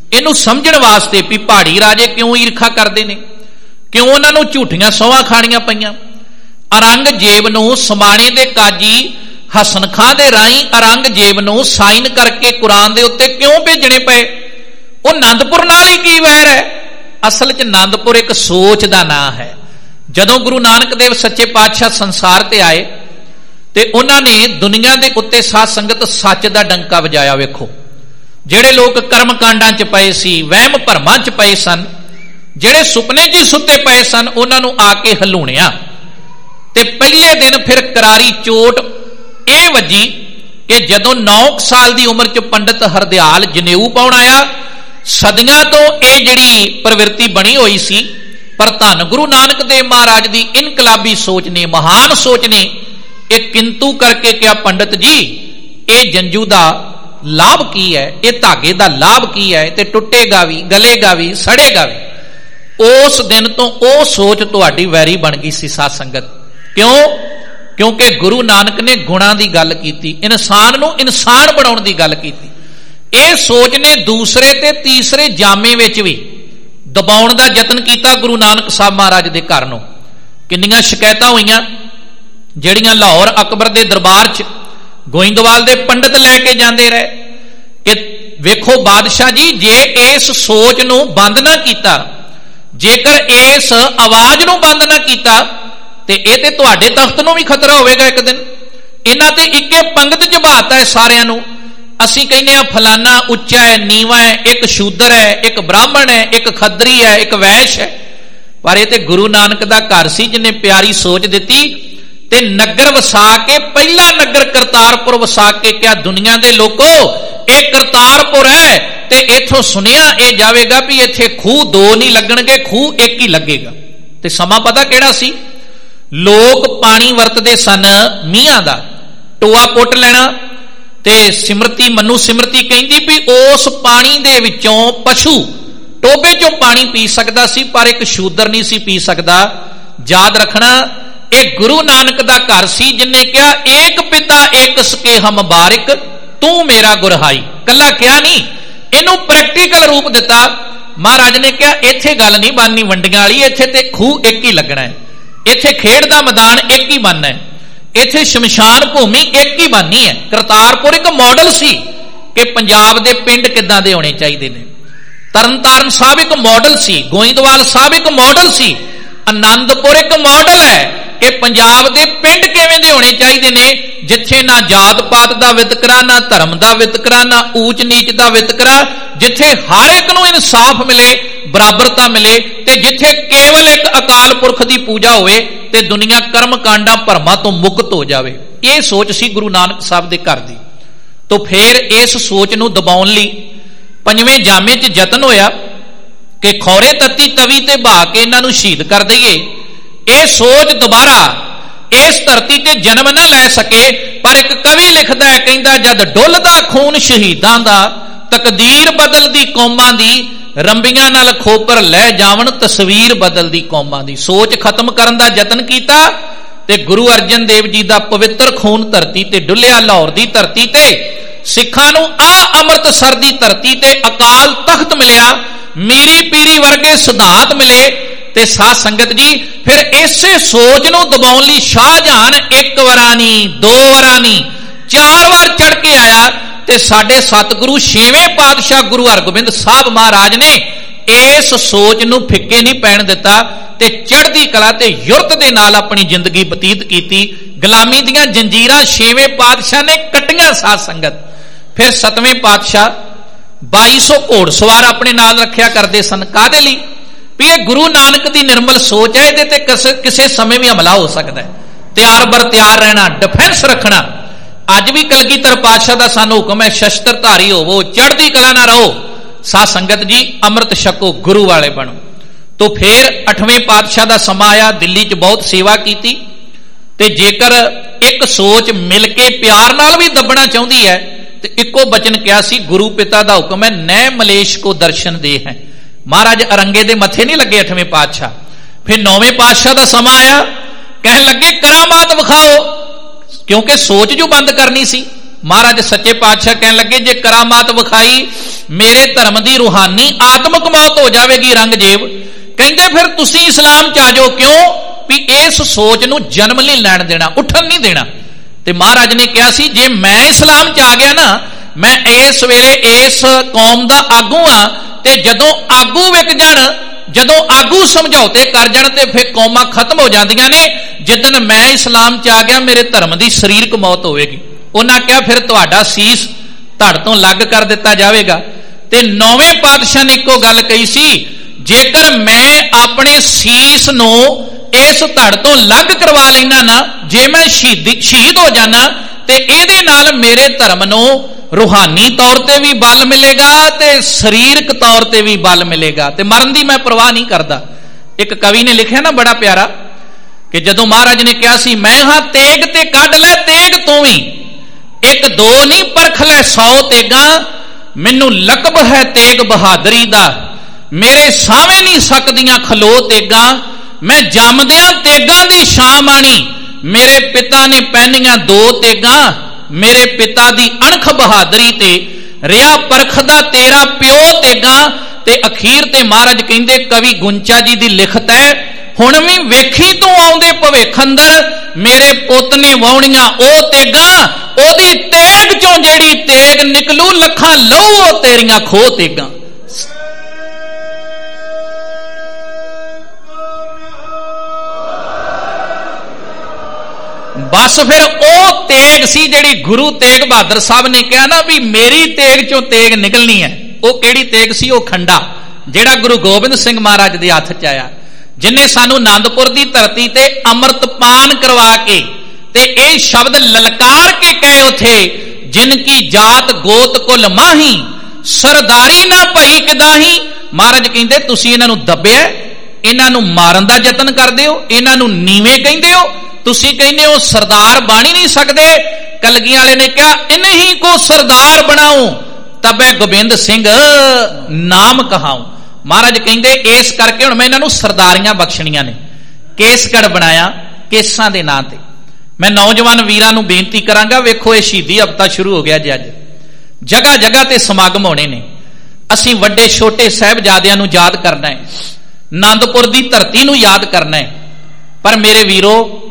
S2: ਇਹਨੂੰ ਸਮਝਣ ਵਾਸਤੇ ਵੀ ਪਹਾੜੀ ਰਾਜੇ ਕਿਉਂ ਈਰਖਾ ਕਰਦੇ ਨੇ, ਕਿਉਂ ਉਹਨਾਂ ਨੂੰ ਝੂਠੀਆਂ ਸਹੁੰਆਂ ਖਾਣੀਆਂ ਪਈਆਂ। ਔਰੰਗਜ਼ੇਬ ਨੂੰ ਸਮਾਣੇ ਦੇ ਕਾਜੀ ਹਸਨ ਖਾਂ ਦੇ ਰਾਹੀਂ ਔਰੰਗਜ਼ੇਬ ਨੂੰ ਸਾਈਨ ਕਰਕੇ ਕੁਰਾਨ ਦੇ ਉੱਤੇ ਕਿਉਂ ਭੇਜਣੇ ਪਏ? ਉਹ ਆਨੰਦਪੁਰ ਨਾਲ ਹੀ ਕੀ ਵੈਰ ਹੈ? ਅਸਲ 'ਚ ਆਨੰਦਪੁਰ ਇੱਕ ਸੋਚ ਦਾ ਨਾਂ ਹੈ। ਜਦੋਂ ਗੁਰੂ ਨਾਨਕ ਦੇਵ ਸੱਚੇ ਪਾਤਸ਼ਾਹ ਸੰਸਾਰ ਤੇ ਆਏ ਤੇ ਉਹਨਾਂ ਨੇ ਦੁਨੀਆ ਦੇ ਉੱਤੇ ਸਾਧ ਸੰਗਤ ਸੱਚ ਦਾ ਡੰਕਾ ਵਜਾਇਆ। ਵੇਖੋ, ਜਿਹੜੇ ਲੋਕ ਕਰਮ ਕਾਂਡਾਂ 'ਚ ਪਏ ਸੀ, ਵਹਿਮ ਭਰਮਾਂ 'ਚ ਪਏ ਸਨ, ਜਿਹੜੇ ਸੁਪਨੇ 'ਚ ਸੁੱਤੇ ਪਏ ਸਨ, ਉਹਨਾਂ ਨੂੰ ਆ ਕੇ ਹਲੂਣਿਆ। ਤੇ ਪਹਿਲੇ ਦਿਨ ਫਿਰ ਕਰਾਰੀ ਚੋਟ ਇਹ ਵੱਜੀ ਕਿ ਜਦੋਂ ਨੌ ਸਾਲ ਦੀ ਉਮਰ 'ਚ ਪੰਡਿਤ ਹਰਦਿਆਲ ਜਨੇਊ ਪਾਉਣ ਆਇਆ, ਸਦੀਆਂ ਤੋਂ ਇਹ ਜਿਹੜੀ ਪ੍ਰਵਿਰਤੀ ਬਣੀ ਹੋਈ ਸੀ, ਪਰ ਧੰਨ ਗੁਰੂ ਨਾਨਕ ਦੇਵ ਮਹਾਰਾਜ ਦੀ ਇਨਕਲਾਬੀ ਸੋਚ ਨੇ, ਮਹਾਨ ਸੋਚ ਨੇ ਇਹ ਕਿੰਤੂ ਕਰਕੇ ਕਿਹਾ, ਪੰਡਿਤ ਜੀ ਇਹ ਜੰਜੂ ਦਾ ਲਾਭ ਕੀ ਹੈ, ਇਹ ਧਾਗੇ ਦਾ ਲਾਭ ਕੀ ਹੈ, ਤੇ ਟੁੱਟੇਗਾ ਵੀ, ਗਲੇਗਾ ਵੀ, ਸੜੇਗਾ ਵੀ। ਉਸ ਦਿਨ ਤੋਂ ਉਹ ਸੋਚ ਤੁਹਾਡੀ ਵੈਰੀ ਬਣ ਗਈ ਸੀ ਸਾਧ ਸੰਗਤ। ਕਿਉਂ? ਕਿਉਂਕਿ ਗੁਰੂ ਨਾਨਕ ਨੇ ਗੁਣਾਂ ਦੀ ਗੱਲ ਕੀਤੀ, ਇਨਸਾਨ ਨੂੰ ਇਨਸਾਨ ਬਣਾਉਣ ਦੀ ਗੱਲ ਕੀਤੀ। ਇਹ ਸੋਚ ਨੇ ਦੂਸਰੇ ਤੇ ਤੀਸਰੇ ਜਾਮੇ ਵਿੱਚ ਵੀ ਦਬਾਉਣ ਦਾ ਯਤਨ ਕੀਤਾ ਗੁਰੂ ਨਾਨਕ ਸਾਹਿਬ ਮਹਾਰਾਜ ਦੇ ਘਰ ਨੂੰ। ਕਿੰਨੀਆਂ ਸ਼ਿਕਾਇਤਾਂ ਹੋਈਆਂ, ਜਿਹੜੀਆਂ ਲਾਹੌਰ ਅਕਬਰ ਦੇ ਦਰਬਾਰ 'ਚ ਗੋਇੰਦਵਾਲ ਦੇ ਪੰਡਿਤ ਲੈ ਕੇ ਜਾਂਦੇ ਰਹੇ ਕਿ ਵੇਖੋ ਬਾਦਸ਼ਾਹ ਜੀ, ਜੇ ਇਸ ਸੋਚ ਨੂੰ ਬੰਦ ਨਾ ਕੀਤਾ, ਜੇਕਰ ਇਸ ਆਵਾਜ਼ ਨੂੰ ਬੰਦ ਨਾ ਕੀਤਾ, ਤੇ ਇਹ ਤੇ ਤੁਹਾਡੇ ਤਖਤ ਨੂੰ ਵੀ ਖਤਰਾ ਹੋਵੇਗਾ ਇੱਕ ਦਿਨ। ਇਹਨਾਂ ਤੇ ਇੱਕੇ ਪੰਗਤ 'ਚ ਬਾਤ ਹੈ ਸਾਰਿਆਂ ਨੂੰ। ਅਸੀਂ ਕਹਿੰਦੇ ਆ ਫਲਾਨਾ ਉੱਚਾ ਹੈ, ਨੀਵਾਂ ਹੈ, ਇੱਕ ਸ਼ੂਦਰ ਹੈ, ਇੱਕ ਬ੍ਰਾਹਮਣ ਹੈ, ਇੱਕ ਖੱਦਰੀ ਹੈ, ਇੱਕ ਵੈਸ਼ ਹੈ। ਪਰ ਇਹ ਤੇ ਗੁਰੂ ਨਾਨਕ ਦਾ ਘਰ ਸੀ ਜਿਹਨੇ ਪਿਆਰੀ ਸੋਚ ਦਿੱਤੀ ਤੇ ਨਗਰ ਵਸਾ ਕੇ, ਪਹਿਲਾ ਨਗਰ ਕਰਤਾਰਪੁਰ ਵਸਾ ਕੇ ਕਿਹਾ, ਦੁਨੀਆ ਦੇ ਲੋਕੋ ਇਹ ਕਰਤਾਰਪੁਰ ਹੈ ਤੇ ਇੱਥੋਂ ਸੁਣਿਆ ਇਹ ਜਾਵੇਗਾ ਵੀ ਇੱਥੇ ਖੂਹ ਦੋ ਨਹੀਂ ਲੱਗਣਗੇ, ਖੂਹ ਇੱਕ ਹੀ ਲੱਗੇਗਾ। ਤੇ ਸਮਾਂ ਪਤਾ ਕਿਹੜਾ ਸੀ? ਲੋਕ ਪਾਣੀ ਵਰਤਦੇ ਸਨ ਮੀਂਹਾਂ ਦਾ, ਟੋਆ ਪੁੱਟ ਲੈਣਾ ਤੇ ਸਿਮਰਤੀ ਮਨੂ ਸਿਮਰਤੀ ਕਹਿੰਦੀ ਵੀ ਉਸ ਪਾਣੀ ਦੇ ਵਿੱਚੋਂ ਪਸ਼ੂ ਟੋਬੇ ਚੋਂ ਪਾਣੀ ਪੀ ਸਕਦਾ ਸੀ, ਪਰ ਇੱਕ ਸ਼ੂਦਰ ਨਹੀਂ ਸੀ ਪੀ ਸਕਦਾ। ਯਾਦ ਰੱਖਣਾ, ਇਹ ਗੁਰੂ ਨਾਨਕ ਦਾ ਘਰ ਸੀ ਜਿਨਨੇ ਕਿਹਾ, ਏਕ ਪਿਤਾ ਏਕ ਸਕੇ ਹਮ ਬਾਰਿਕ ਤੂੰ ਮੇਰਾ ਗੁਰਹਾਈ। ਕੱਲਾ ਕਿਹਾ ਨਹੀਂ, ਇਹਨੂੰ ਪ੍ਰੈਕਟੀਕਲ ਰੂਪ ਦਿੱਤਾ। ਮਹਾਰਾਜ ਨੇ ਕਿਹਾ ਇੱਥੇ ਗੱਲ ਨਹੀਂ ਬਣਨੀ ਵੰਡੀਆਂ ਵਾਲੀ, ਇੱਥੇ ਤੇ ਖੂਹ ਇੱਕ ਹੀ ਲੱਗਣਾ ਹੈ, ਇੱਥੇ ਖੇਡ ਦਾ ਮੈਦਾਨ ਇੱਕ ਹੀ ਬਣਨਾ ਹੈ, ਇੱਥੇ ਸ਼ਮਸ਼ਾਨ ਭੂਮੀ ਇੱਕ ਹੀ ਬਣਨੀ ਹੈ। ਕਰਤਾਰਪੁਰ ਇੱਕ ਮਾਡਲ ਸੀ ਕਿ ਪੰਜਾਬ ਦੇ ਪਿੰਡ ਕਿੱਦਾਂ ਦੇ ਹੋਣੇ ਚਾਹੀਦੇ ਨੇ। ਤਰਨਤਾਰਨ ਸਾਹਿਬ ਇੱਕ ਮਾਡਲ ਸੀ, ਗੋਇੰਦਵਾਲ ਸਾਹਿਬ ਇੱਕ ਮਾਡਲ ਸੀ, ਆਨੰਦਪੁਰ ਇੱਕ ਮਾਡਲ ਹੈ ਕਿ ਪੰਜਾਬ ਦੇ ਪਿੰਡ ਕਿਵੇਂ ਦੇ ਹੋਣੇ ਚਾਹੀਦੇ ਨੇ, ਜਿੱਥੇ ਨਾ ਜਾਤ ਪਾਤ ਦਾ ਵਿਤਕਰਾ, ਨਾ ਧਰਮ ਦਾ ਵਿਤਕਰਾ, ਨਾ ਊਚ ਨੀਚ ਦਾ ਵਿਤਕਰਾ, ਜਿੱਥੇ ਹਰ ਇੱਕ ਨੂੰ ਇਨਸਾਫ ਮਿਲੇ, ਬਰਾਬਰਤਾ ਮਿਲੇ, ਤੇ ਜਿੱਥੇ ਕੇਵਲ ਇੱਕ ਅਕਾਲ ਪੁਰਖ ਦੀ ਪੂਜਾ ਹੋਵੇ ਤੇ ਦੁਨੀਆ ਕਰਮ ਕਾਂਡਾਂ ਭਰਮਾਂ ਤੋਂ ਮੁਕਤ ਹੋ ਜਾਵੇ। ਇਹ ਸੋਚ ਸੀ ਗੁਰੂ ਨਾਨਕ ਸਾਹਿਬ ਦੇ ਘਰ ਦੀ। ਤੋਂ ਫਿਰ ਇਸ ਸੋਚ ਨੂੰ ਦਬਾਉਣ ਲਈ ਪੰਜਵੇਂ ਜਾਮੇ 'ਚ ਯਤਨ ਹੋਇਆ ਕਿ ਖੌਰੇ ਤੱਤੀ ਤਵੀ ਤੇ ਬਹਾ ਕੇ ਇਹਨਾਂ ਨੂੰ ਸ਼ਹੀਦ ਕਰ ਦਈਏ। ਇਹ ਸੋਚ ਦੁਬਾਰਾ ਇਸ ਧਰਤੀ ਤੇ ਜਨਮ ਨਾ ਲੈ ਸਕੇ, ਪਰ ਇੱਕ ਕਵੀ ਲਿਖਦਾ ਹੈ, ਕਹਿੰਦਾ, ਜਦ ਡੁੱਲਦਾ ਖੂਨ ਸ਼ਹੀਦਾਂ ਦਾ, ਤਕਦੀਰ ਬਦਲਦੀ ਕੌਮਾਂ ਦੀ, ਰੰਬੀਆਂ ਨਾਲ ਖੋਪਰ ਲੈ ਜਾਵਣ, ਤਸਵੀਰ ਬਦਲਦੀ ਕੌਮਾਂ ਦੀ। ਸੋਚ ਖਤਮ ਕਰਨ ਦਾ ਯਤਨ ਕੀਤਾ ਤੇ ਗੁਰੂ ਅਰਜਨ ਦੇਵ ਜੀ ਦਾ ਪਵਿੱਤਰ ਖੂਨ ਧਰਤੀ ਤੇ ਡੁੱਲਿਆ। ਲਾਹੌਰ ਦੀ ਧਰਤੀ ਤੇ ਸਿੱਖਾਂ ਨੂੰ ਆ ਅੰਮ੍ਰਿਤਸਰ ਦੀ ਧਰਤੀ ਤੇ ਅਕਾਲ ਤਖਤ ਮਿਲਿਆ, ਮੀਰੀ ਪੀਰੀ ਵਰਗੇ ਸਿਧਾਂਤ ਮਿਲੇ। ਤੇ ਸਾਧ ਸੰਗਤ ਜੀ, ਫਿਰ ਇਸੇ ਸੋਚ ਨੂੰ ਦਬਾਉਣ ਲਈ ਸ਼ਾਹਜਹਾਨ ਇੱਕ ਵਾਰਾਂ ਨਹੀਂ, ਦੋ ਵਾਰਾਂ ਨਹੀਂ, ਚਾਰ ਵਾਰ ਚੜ ਕੇ ਆਇਆ ਤੇ ਸਾਡੇ ਸਤਿਗੁਰੂ ਛੇਵੇਂ ਪਾਤਸ਼ਾਹ ਗੁਰੂ ਹਰਗੋਬਿੰਦ ਸਾਹਿਬ ਮਹਾਰਾਜ ਨੇ ਇਸ ਸੋਚ ਨੂੰ ਫਿੱਕੇ ਨਹੀਂ ਪੈਣ ਦਿੱਤਾ ਤੇ ਚੜ੍ਹਦੀ ਕਲਾ ਤੇ ਯੁਰਤ ਦੇ ਨਾਲ ਆਪਣੀ ਜ਼ਿੰਦਗੀ ਬਤੀਤ ਕੀਤੀ। ਗੁਲਾਮੀ ਦੀਆਂ ਜੰਜੀਰਾਂ ਛੇਵੇਂ ਪਾਤਸ਼ਾਹ ਨੇ ਕੱਟੀਆਂ ਸਾਧ ਸੰਗਤ। ਫਿਰ ਸਤਵੇਂ ਪਾਤਸ਼ਾਹ ਬਾਈ ਸੌ ਘੋੜਸਵਾਰ ਆਪਣੇ ਨਾਲ ਰੱਖਿਆ ਕਰਦੇ ਸਨ। ਕਾਹਦੇ ਲਈ? ਵੀ ਇਹ ਗੁਰੂ ਨਾਨਕ ਦੀ ਨਿਰਮਲ ਸੋਚ ਹੈ, ਇਹਦੇ ਤੇ ਕਿਸੇ ਸਮੇਂ ਵੀ ਹਮਲਾ ਹੋ ਸਕਦਾ ਹੈ। ਤਿਆਰ ਬਰ ਤਿਆਰ ਰਹਿਣਾ, ਡਿਫੈਂਸ ਰੱਖਣਾ। ਅੱਜ ਵੀ ਕਲਗੀਧਰ ਪਾਤਸ਼ਾਹ ਦਾ ਸਾਨੂੰ ਹੁਕਮ ਹੈ, ਸ਼ਸਤਰ ਧਾਰੀ ਹੋਵੋ, ਚੜ੍ਹਦੀ ਕਲਾ ਨਾ ਰਹੋ। ਸਾਧ ਸੰਗਤ ਜੀ, ਅੰਮ੍ਰਿਤ ਛਕੋ, ਗੁਰੂ ਵਾਲੇ ਬਣੋ। ਤੋਂ ਫਿਰ ਅੱਠਵੇਂ ਪਾਤਸ਼ਾਹ ਦਾ ਸਮਾਂ ਆਇਆ, ਦਿੱਲੀ 'ਚ ਬਹੁਤ ਸੇਵਾ ਕੀਤੀ। ਤੇ ਜੇਕਰ ਇੱਕ ਸੋਚ ਮਿਲ ਕੇ ਪਿਆਰ ਨਾਲ ਵੀ ਦੱਬਣਾ ਚਾਹੁੰਦੀ ਹੈ ਤੇ ਇੱਕੋ ਬਚਨ ਕਿਹਾ ਸੀ, ਗੁਰੂ ਪਿਤਾ ਦਾ ਹੁਕਮ ਹੈ, ਨੈ ਮਲੇਸ਼ ਕੋ ਦਰਸ਼ਨ ਦੇ ਹੈ। ਮਹਾਰਾਜ ਅਰੰਗੇ ਦੇ ਮੱਥੇ ਨਹੀਂ ਲੱਗੇ ਅੱਠਵੇਂ ਪਾਤਸ਼ਾਹ। ਫਿਰ ਨੌਵੇਂ ਪਾਤਸ਼ਾਹ ਦਾ ਸਮਾਂ ਆਇਆ, ਕਹਿਣ ਲੱਗੇ ਕਰਾਮਾਤ ਵਿਖਾਓ, ਕਿਉਂਕਿ ਸੋਚ ਜੋ ਬੰਦ ਕਰਨੀ ਸੀ। महाराज सच्चे पातशाह कहन लगे जे करामात विखाई मेरे धर्म की रूहानी आत्मक मौत हो जाएगी रंगजेब। कहते फिर तुसी इस्लाम च आ जाओ, क्यों भी इस सोच नूं जन्म नहीं लैण देना, उठन नहीं देना। ते महाराज ने कहा सी जे मैं इस्लाम च आ गया ना, मैं इस वेले इस कौम का आगू हाँ, ते जदों आगू विक जाण, जदों आगू समझौते कर जाण ते फिर कौमां खत्म हो जांदियां ने। जिदन मैं इस्लाम च आ गया मेरे धर्म की शरीरक मौत होएगी। उन्हां कहा फिर तुहाडा सीस धड़ तो लग कर दिता जाएगा। ते नौवें पातशाह ने इको गल कही सी, जेकर मैं अपने सीस नूं इस धड़ तो लग करवा लेना ना, जे मैं शहीद शहीद हो जाना ते इहदे नाल मेरे धर्म नूं रूहानी तौर ते भी बल मिलेगा ते शरीरक तौर ते भी बल मिलेगा, ते मरन दी मैं परवाह नहीं करता। एक कवि ने लिखा ना बड़ा प्यारा कि जदों महाराज ने कहा सी मैं हां तेग ते कढ लै तेग तू भी, एक दो नहीं परख लै सौ तेगा, मैनू लकब है तेग बहादरी दा, मेरे सावे नहीं सकदियां खलो तेगा, मैं जमदियां तेगां दी शाम आनी, मेरे पिता ने पहनियां दो तेगा, मेरे पिता दी अणख बहादरी ते रिया परखदा तेरा प्यो तेगा। ते अखीर ते महाराज कहंदे कवि गुंचा जी दी लिखत है, हुण भी वेखी तू आउंदे भविख अंदर, मेरे पुत ने वाउणियां ओ तेगा, ओदी तेग चों जेड़ी तेग निकलू लखां लहू ओ तेरियां खो तेगा। बस फिर ओ तेग सी जेड़ी गुरु तेग बहादुर साहब ने कहा ना भी मेरी तेग चों तेग निकलनी है। वो केड़ी तेग सी? वो खंडा जेड़ा गुरु गोबिंद सिंह महाराज दे हथ च आया, जिन्हें सानू आनंदपुर की धरती ते अमृतपान करवा के ते ए शब्द ललकार के कहे उथे, जिनकी जात गोत कुल माही सरदारी ना भई किदाही। महाराज कहते तुसी इन्हां नूं दबिया, इन्हां नूं मारन दा यतन करदे हो, इन्हां नूं नीवें कहंदे हो, तुसी कहंदे हो सरदार बन ही नहीं सकदे। कलगी वाले ने कहा इन्हीं को सरदार बनाऊं तबे गोबिंद सिंह नाम कहाऊं। महाराज कहंदे इस करके हुण मैं इन्हां नूं सरदारियां बख्शणियां ने, केसगढ़ बनाया केसां दे नां ते। मैं नौजवान वीरां नूं बेनती करांगा, वेखो ये शहीदी हफ्ता शुरू हो गया जी, अज जगह जगह ते समागम होने ने, असीं वड्डे छोटे साहिबजादियां नूं याद करना है, आनंदपुर की धरती नूं याद करना है। पर मेरे वीरो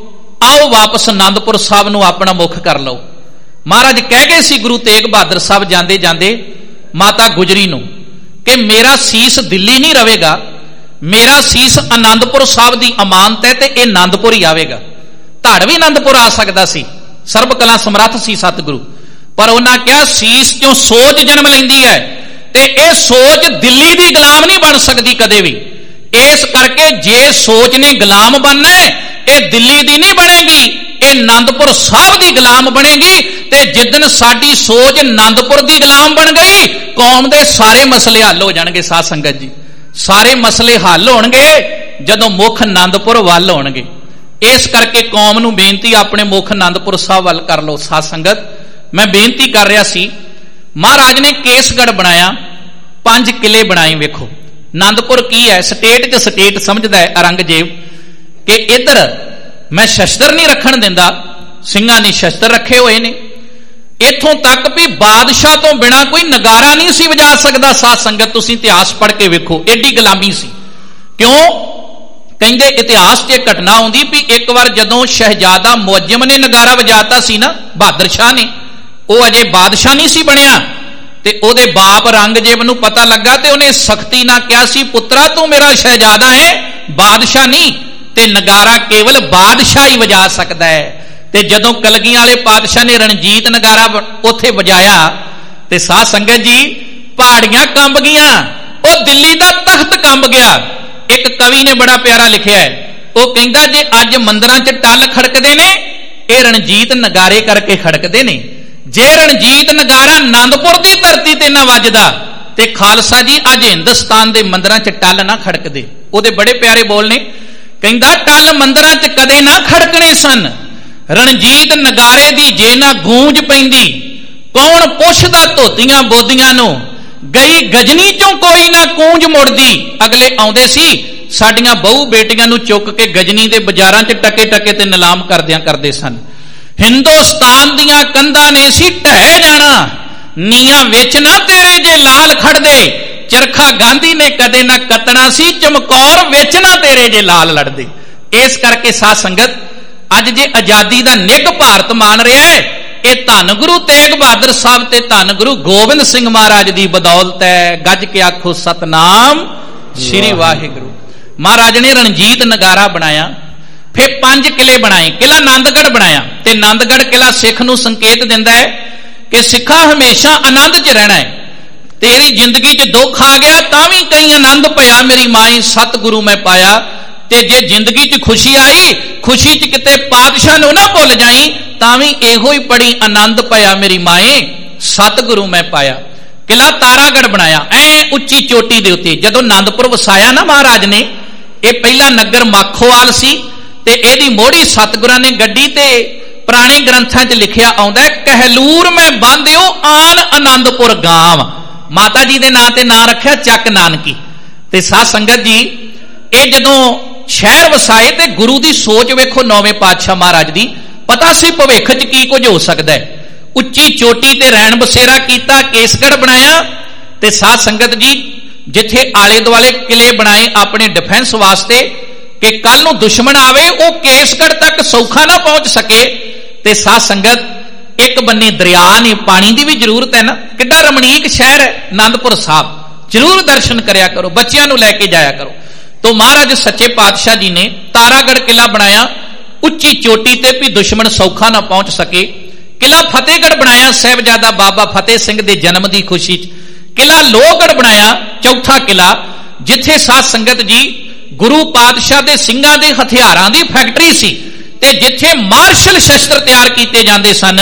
S2: आओ वापस आनंदपुर साहब नूं अपना मुख कर लो। महाराज कह गए सी गुरु तेग बहादुर साहब जांदे जांदे माता गुजरी नूं कि मेरा सीस दिल्ली नहीं रहेगा, मेरा सीस आनंदपुर साहब की अमानत है ते यह आनंदपुर ही आवेगा। धड़ भी आनंदपुर आ सकता सी, सर्व कला समर्थ सी सतगुरु, पर उन्हें क्या सीस चों सोच जन्म लैंदी है ते यह सोच दिल्ली की गुलाम नहीं बन सकती कदे भी। इस करके जे सोच ने गुलाम बनना है, यह दिल्ली की नहीं बनेगी, यह आनंदपुर साहब की गुलाम बनेगी। ते जिदन साडी सोच आनंदपुर की गुलाम बन गई, कौम के सारे मसले हल हो जाएंगे। साध संगत जी, सारे मसले हल होणगे जदों मुख आनंदपुर वल होणगे। इस करके कौम नूं बेनती अपने मुख आनंदपुर साहब वल कर लो। साध संगत मैं बेनती कर रहा सी, महाराज ने केसगढ़ बनाया, पांच किले बनाए। वेखो आनंदपुर की है, स्टेट च स्टेट समझदा है औरंगजेब कि इधर मैं शस्त्र नहीं रखण दिंदा, सिंघां ने शस्त्र रखे हुए ने, इथों तक भी बादशाह तो बिना कोई नगारा नहीं सी वजा सकता। साध संगत तुसीं इतिहास पढ़ के वेखो, एडी गुलामी सी। क्यों कहंदे इतिहास च घटना आउंदी भी एक बार जदों शहजादा मुअज्जम ने नगारा वजाता सी ना, बहादुर शाह ने, वो अजे बादशाह नहीं सी बनया, ते ओदे बाप औरंगजेब नूं पता लगा ते उन्हें सख्ती नाल कहा सी, पुत्रा तू मेरा शहजादा है, बादशाह नहीं, ते नगारा केवल बादशाह ही वजा सकता है। ते जदों कलगियां वाले पातशाह ने रणजीत नगारा उत्थे वजाया ते साध संगत जी पहाड़ियां कंब गईयां, वो दिल्ली का तख्त कंब गया। एक कवि ने बड़ा प्यारा लिखिया है, वो कहंदा जे अज मंदिरां च टल खड़कदे ने, ये रणजीत नगारे करके खड़कदे ने। जे रणजीत नगारा आनंदपुर की धरती ते ना वजदा ते खालसा जी अज हिंदुस्तान के मंदिरां च टल ना खड़कदे। ओदे बड़े प्यारे बोल ने, कहंदा टल मंदिरां च कदे ना खड़कने सन, रणजीत नगारे दी जे ना गूंज पैंदी, कौन पुछदा धोतियां बोदियां नूं, गई गजनी चों कोई ना कूंज मुड़दी। अगले आउंदे सी साडियां बहु बेटियां नूं चुक के गजनी दे बाजारां च टके टके ते नीलाम करदियां करदे सन। ਹਿੰਦੁਸਤਾਨ ਦੀਆਂ ਕੰਧਾਂ ਨੇ ਸੀ ਢਹਿ ਜਾਣਾ, ਨੀਆਂ ਵਿੱਚ ਨਾ ਤੇਰੇ ਜੇ ਲਾਲ ਖੜਦੇ, ਚਰਖਾ ਗਾਂਧੀ ਨੇ ਕਦੇ ਨਾ ਕੱਤਣਾ ਸੀ, ਚਮਕੌਰ ਵਿੱਚ ਨਾ ਤੇਰੇ ਜੇ ਲਾਲ ਲੜਦੇ। ਇਸ ਕਰਕੇ ਸਾਧ ਸੰਗਤ ਅੱਜ ਜੇ ਆਜ਼ਾਦੀ ਦਾ ਨਿੱਘ ਭਾਰਤ ਮਾਨ ਰਿਹਾ ਹੈ, ਇਹ ਧੰਨ ਗੁਰੂ ਤੇਗ ਬਹਾਦਰ ਸਾਹਿਬ ਤੇ ਧੰਨ ਗੁਰੂ ਗੋਬਿੰਦ ਸਿੰਘ ਮਹਾਰਾਜ ਦੀ ਬਦੌਲਤ ਹੈ। ਗੱਜ ਕੇ ਆਖੋ ਸਤਨਾਮ ਸ੍ਰੀ ਵਾਹਿਗੁਰੂ। ਮਹਾਰਾਜ ਨੇ ਰਣਜੀਤ ਨਗਾਰਾ ਬਣਾਇਆ, ਫਿਰ ਪੰਜ ਕਿਲੇ ਬਣਾਏ। ਕਿਲਾ ਆਨੰਦਗੜ੍ਹ ਬਣਾਇਆ, ਤੇ ਆਨੰਦਗੜ੍ਹ ਕਿਲਾ ਸਿੱਖ ਨੂੰ ਸੰਕੇਤ ਦਿੰਦਾ ਹੈ ਕਿ ਸਿੱਖਾ ਹਮੇਸ਼ਾ ਆਨੰਦ 'ਚ ਰਹਿਣਾ ਹੈ। ਤੇਰੀ ਜ਼ਿੰਦਗੀ 'ਚ ਦੁੱਖ ਆ ਗਿਆ ਤਾਂ ਵੀ ਕਈ ਆਨੰਦ ਪਿਆ ਮੇਰੀ ਮਾਈ, ਸਤਿਗੁਰੂ ਮੈਂ ਪਾਇਆ। ਤੇ ਜੇ ਜ਼ਿੰਦਗੀ 'ਚ ਖੁਸ਼ੀ ਆਈ, ਖੁਸ਼ੀ 'ਚ ਕਿਤੇ ਪਾਤਸ਼ਾਹ ਨੂੰ ਨਾ ਭੁੱਲ ਜਾਈ, ਤਾਂ ਵੀ ਇਹੋ ਹੀ ਪੜੀ ਆਨੰਦ ਪਿਆ ਮੇਰੀ ਮਾਏ, ਸਤਿਗੁਰੂ ਮੈਂ ਪਾਇਆ। ਕਿਲਾ ਤਾਰਾਗੜ੍ਹ ਬਣਾਇਆ ਐ ਉੱਚੀ ਚੋਟੀ ਦੇ ਉੱਤੇ। ਜਦੋਂ ਆਨੰਦਪੁਰ ਵਸਾਇਆ ਨਾ ਮਹਾਰਾਜ ਨੇ, ਇਹ ਪਹਿਲਾ ਨਗਰ ਮਾਖੋਵਾਲ ਸੀ, ਤੇ ਇਹਦੀ ਮੋਹੜੀ ਸਤਿਗੁਰਾਂ ਨੇ ਗੱਡੀ, ਤੇ ਪੁਰਾਣੇ ਗ੍ਰੰਥਾਂ 'ਚ ਲਿਖਿਆ ਆਉਂਦਾ ਕਹਿਲੂਰ ਮੈਂ ਬੰਦਿਓ ਆਨ ਆਨੰਦਪੁਰ ਗਾਮ। ਮਾਤਾ ਜੀ ਦੇ ਨਾਂ ਤੇ ਨਾਂ ਰੱਖਿਆ ਚੱਕ ਨਾਨਕੀ। ਤੇ ਸਾਧ ਸੰਗਤ ਜੀ ਇਹ ਜਦੋਂ ਸ਼ਹਿਰ ਵਸਾਏ, ਤੇ ਗੁਰੂ ਦੀ ਸੋਚ ਵੇਖੋ ਨੌਵੇਂ ਪਾਤਸ਼ਾਹ ਮਹਾਰਾਜ ਦੀ, ਪਤਾ ਸੀ ਭਵਿੱਖ 'ਚ ਕੀ ਕੁਝ ਹੋ ਸਕਦਾ ਹੈ। ਉੱਚੀ ਚੋਟੀ ਤੇ ਰੈਣ ਬਸੇਰਾ ਕੀਤਾ, ਕੇਸਗੜ੍ਹ ਬਣਾਇਆ। ਤੇ ਸਾਧ ਸੰਗਤ ਜੀ ਜਿੱਥੇ ਆਲੇ ਦੁਆਲੇ ਕਿਲੇ ਬਣਾਏ ਆਪਣੇ ਡਿਫੈਂਸ ਵਾਸਤੇ, ਕਿ ਕੱਲ ਨੂੰ ਦੁਸ਼ਮਣ ਆਵੇ ਉਹ ਕੇਸਗੜ੍ਹ ਤੱਕ ਸੌਖਾ ਨਾ ਪਹੁੰਚ ਸਕੇ। ਤੇ ਸਾਧ ਸੰਗਤ ਇੱਕ ਬੰਨੇ ਦਰਿਆ ਨੇ, ਪਾਣੀ ਦੀ ਵੀ ਜ਼ਰੂਰਤ ਹੈ ਨਾ, ਕਿੱਡਾ ਰਮਣੀਕ ਸ਼ਹਿਰ ਹੈ ਆਨੰਦਪੁਰ ਸਾਹਿਬ। ਜ਼ਰੂਰ ਦਰਸ਼ਨ ਕਰਿਆ ਕਰੋ, ਬੱਚਿਆਂ ਨੂੰ ਲੈ ਕੇ ਜਾਇਆ ਕਰੋ। तो महाराज सच्चे पातशाह जी ने तारागढ़ किला बनाया उच्ची चोटी ते भी दुश्मन सौखा ना पहुंच सके। किला फतेहगढ़ बनाया साहिबजादा बाबा फतेह सिंह दे जन्म की खुशी। किला लोहगढ़ बनाया चौथा किला जिथे साध संगत जी गुरु पातशाह दे सिंघां दे हथियारां दी फैक्टरी सी ते जिथे मार्शल शस्त्र तैयार किए जाते सन।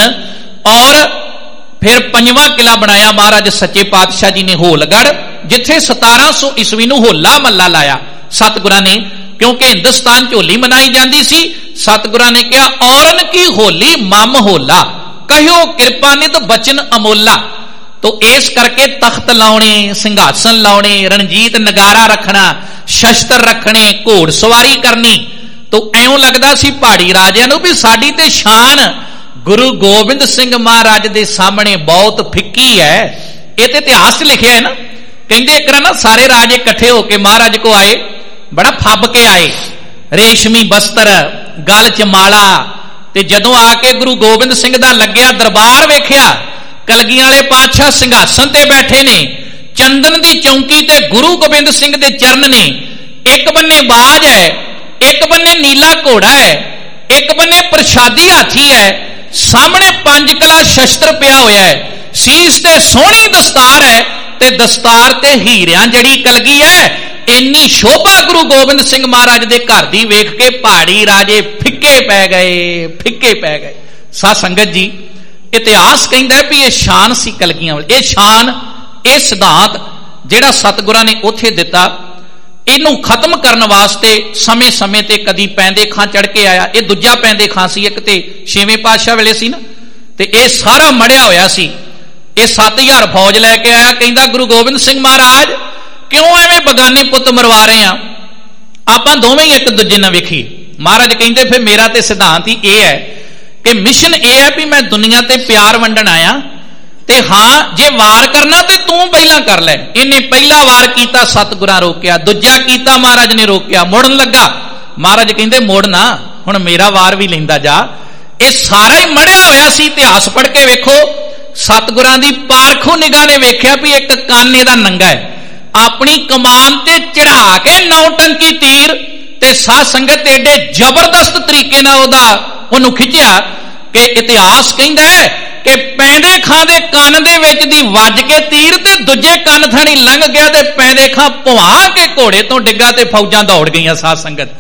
S2: और फिर पंजवां किला बनाया महाराज सच्चे पातशाह जी ने होलगढ़ जिथे सतारह सौ ईस्वी नूं होला महला लाया सतगुरां ने, क्योंकि हिंदुस्तान च होली मनाई जाती सी। सतगुरां ने कहा औरन की होली मम होला कहो कृपा नित बचन अमोला। तो इस करके तख्त लाने, सिंघासन लाने, रणजीत नगारा रखना, शस्त्र रखने, घोड़सवारी करनी। तो ऐं लगता सी पहाड़ी राजियां नूं भी साडी ते शान गुरु गोबिंद सिंह महाराज दे सामने बहुत फिक्की है। ये तो इतिहास लिखा है ना, कहते एक ना सारे राजे इकट्ठे होके महाराज को आए, बड़ा फब के आए, रेशमी बस्तर गल च माला। ते जदों आके गुरु गोबिंद सिंह दा लग्या दरबार वेख्या, कलगियां वाले पातशाह सिंघासन ते बैठे ने, चंदन दी चौंकी ते गुरु गोबिंद सिंह दे चरण ने। एक बन्ने बाज है, एक बन्ने नीला घोड़ा है, एक बन्ने प्रसादी हाथी है, सामने पंज कला शस्त्र पिया होया है, सीस ते सोहनी दस्तार है ते दस्तार ते हीरियां जड़ी कलगी है। इन्नी शोभा गुरु गोबिंद सिंह महाराज दे घर दी वेख के पहाड़ी राजे फिक्के पै गए, फिक्के पै गए। साध संगत जी इतिहास कहता है भी ये शान सी कलगियां वाली, ये शान ये सिद्धांत जिहड़ा सतगुरां ने उत्थे दिता, इनू खत्म करने वास्ते समय समय ते कदी पैंदे खां चढ़ के आया। ये दूजा पैंदे खां सी, एक ते छेवें पातशाह वेले सी ना, ते ये सारा मड़िया होया सी। ये सत्त हजार फौज लैके आया, कहंदा गुरु गोबिंद सिंह महाराज क्यों एवें बगाने पुत मरवा रहे हैं, आपां दोवें एक दूजे नाल वेखीए। महाराज कहंदे फिर मेरा ते सिद्धांत ही यह है कि मिशन यह है भी मैं दुनिया ते प्यार वंडण आया, ते हां जे वार करना ते तू पहला कर लै। इन्हें पहला वार किया, सतगुरां रोकिया, दूजा किया महाराज ने रोकिया, मुड़न लगा। महाराज कहंदे मुड़ ना, हुण मेरा वार भी लैंदा जा। ये सारा ही मड़िया होया सी। इतिहास पढ़ के वेखो, सतगुरां दी पारखों निगाह ने वेख्या भी एक काने दा नंगा है, अपनी कमान ते चढ़ा के नौ टंकी तीर ते साध संगत एडे जबरदस्त तरीके नाल ओदा ओनू खिंचिया कि इतिहास कहंदा है कि पैंदे खां दे कंन दे विच दी वज के तीर ते दूजे कंन थणी लंघ गया ते पैंदे खां भुआ के घोड़े तो डिग्गा ते फौजां दौड़ गईयां। साध संगत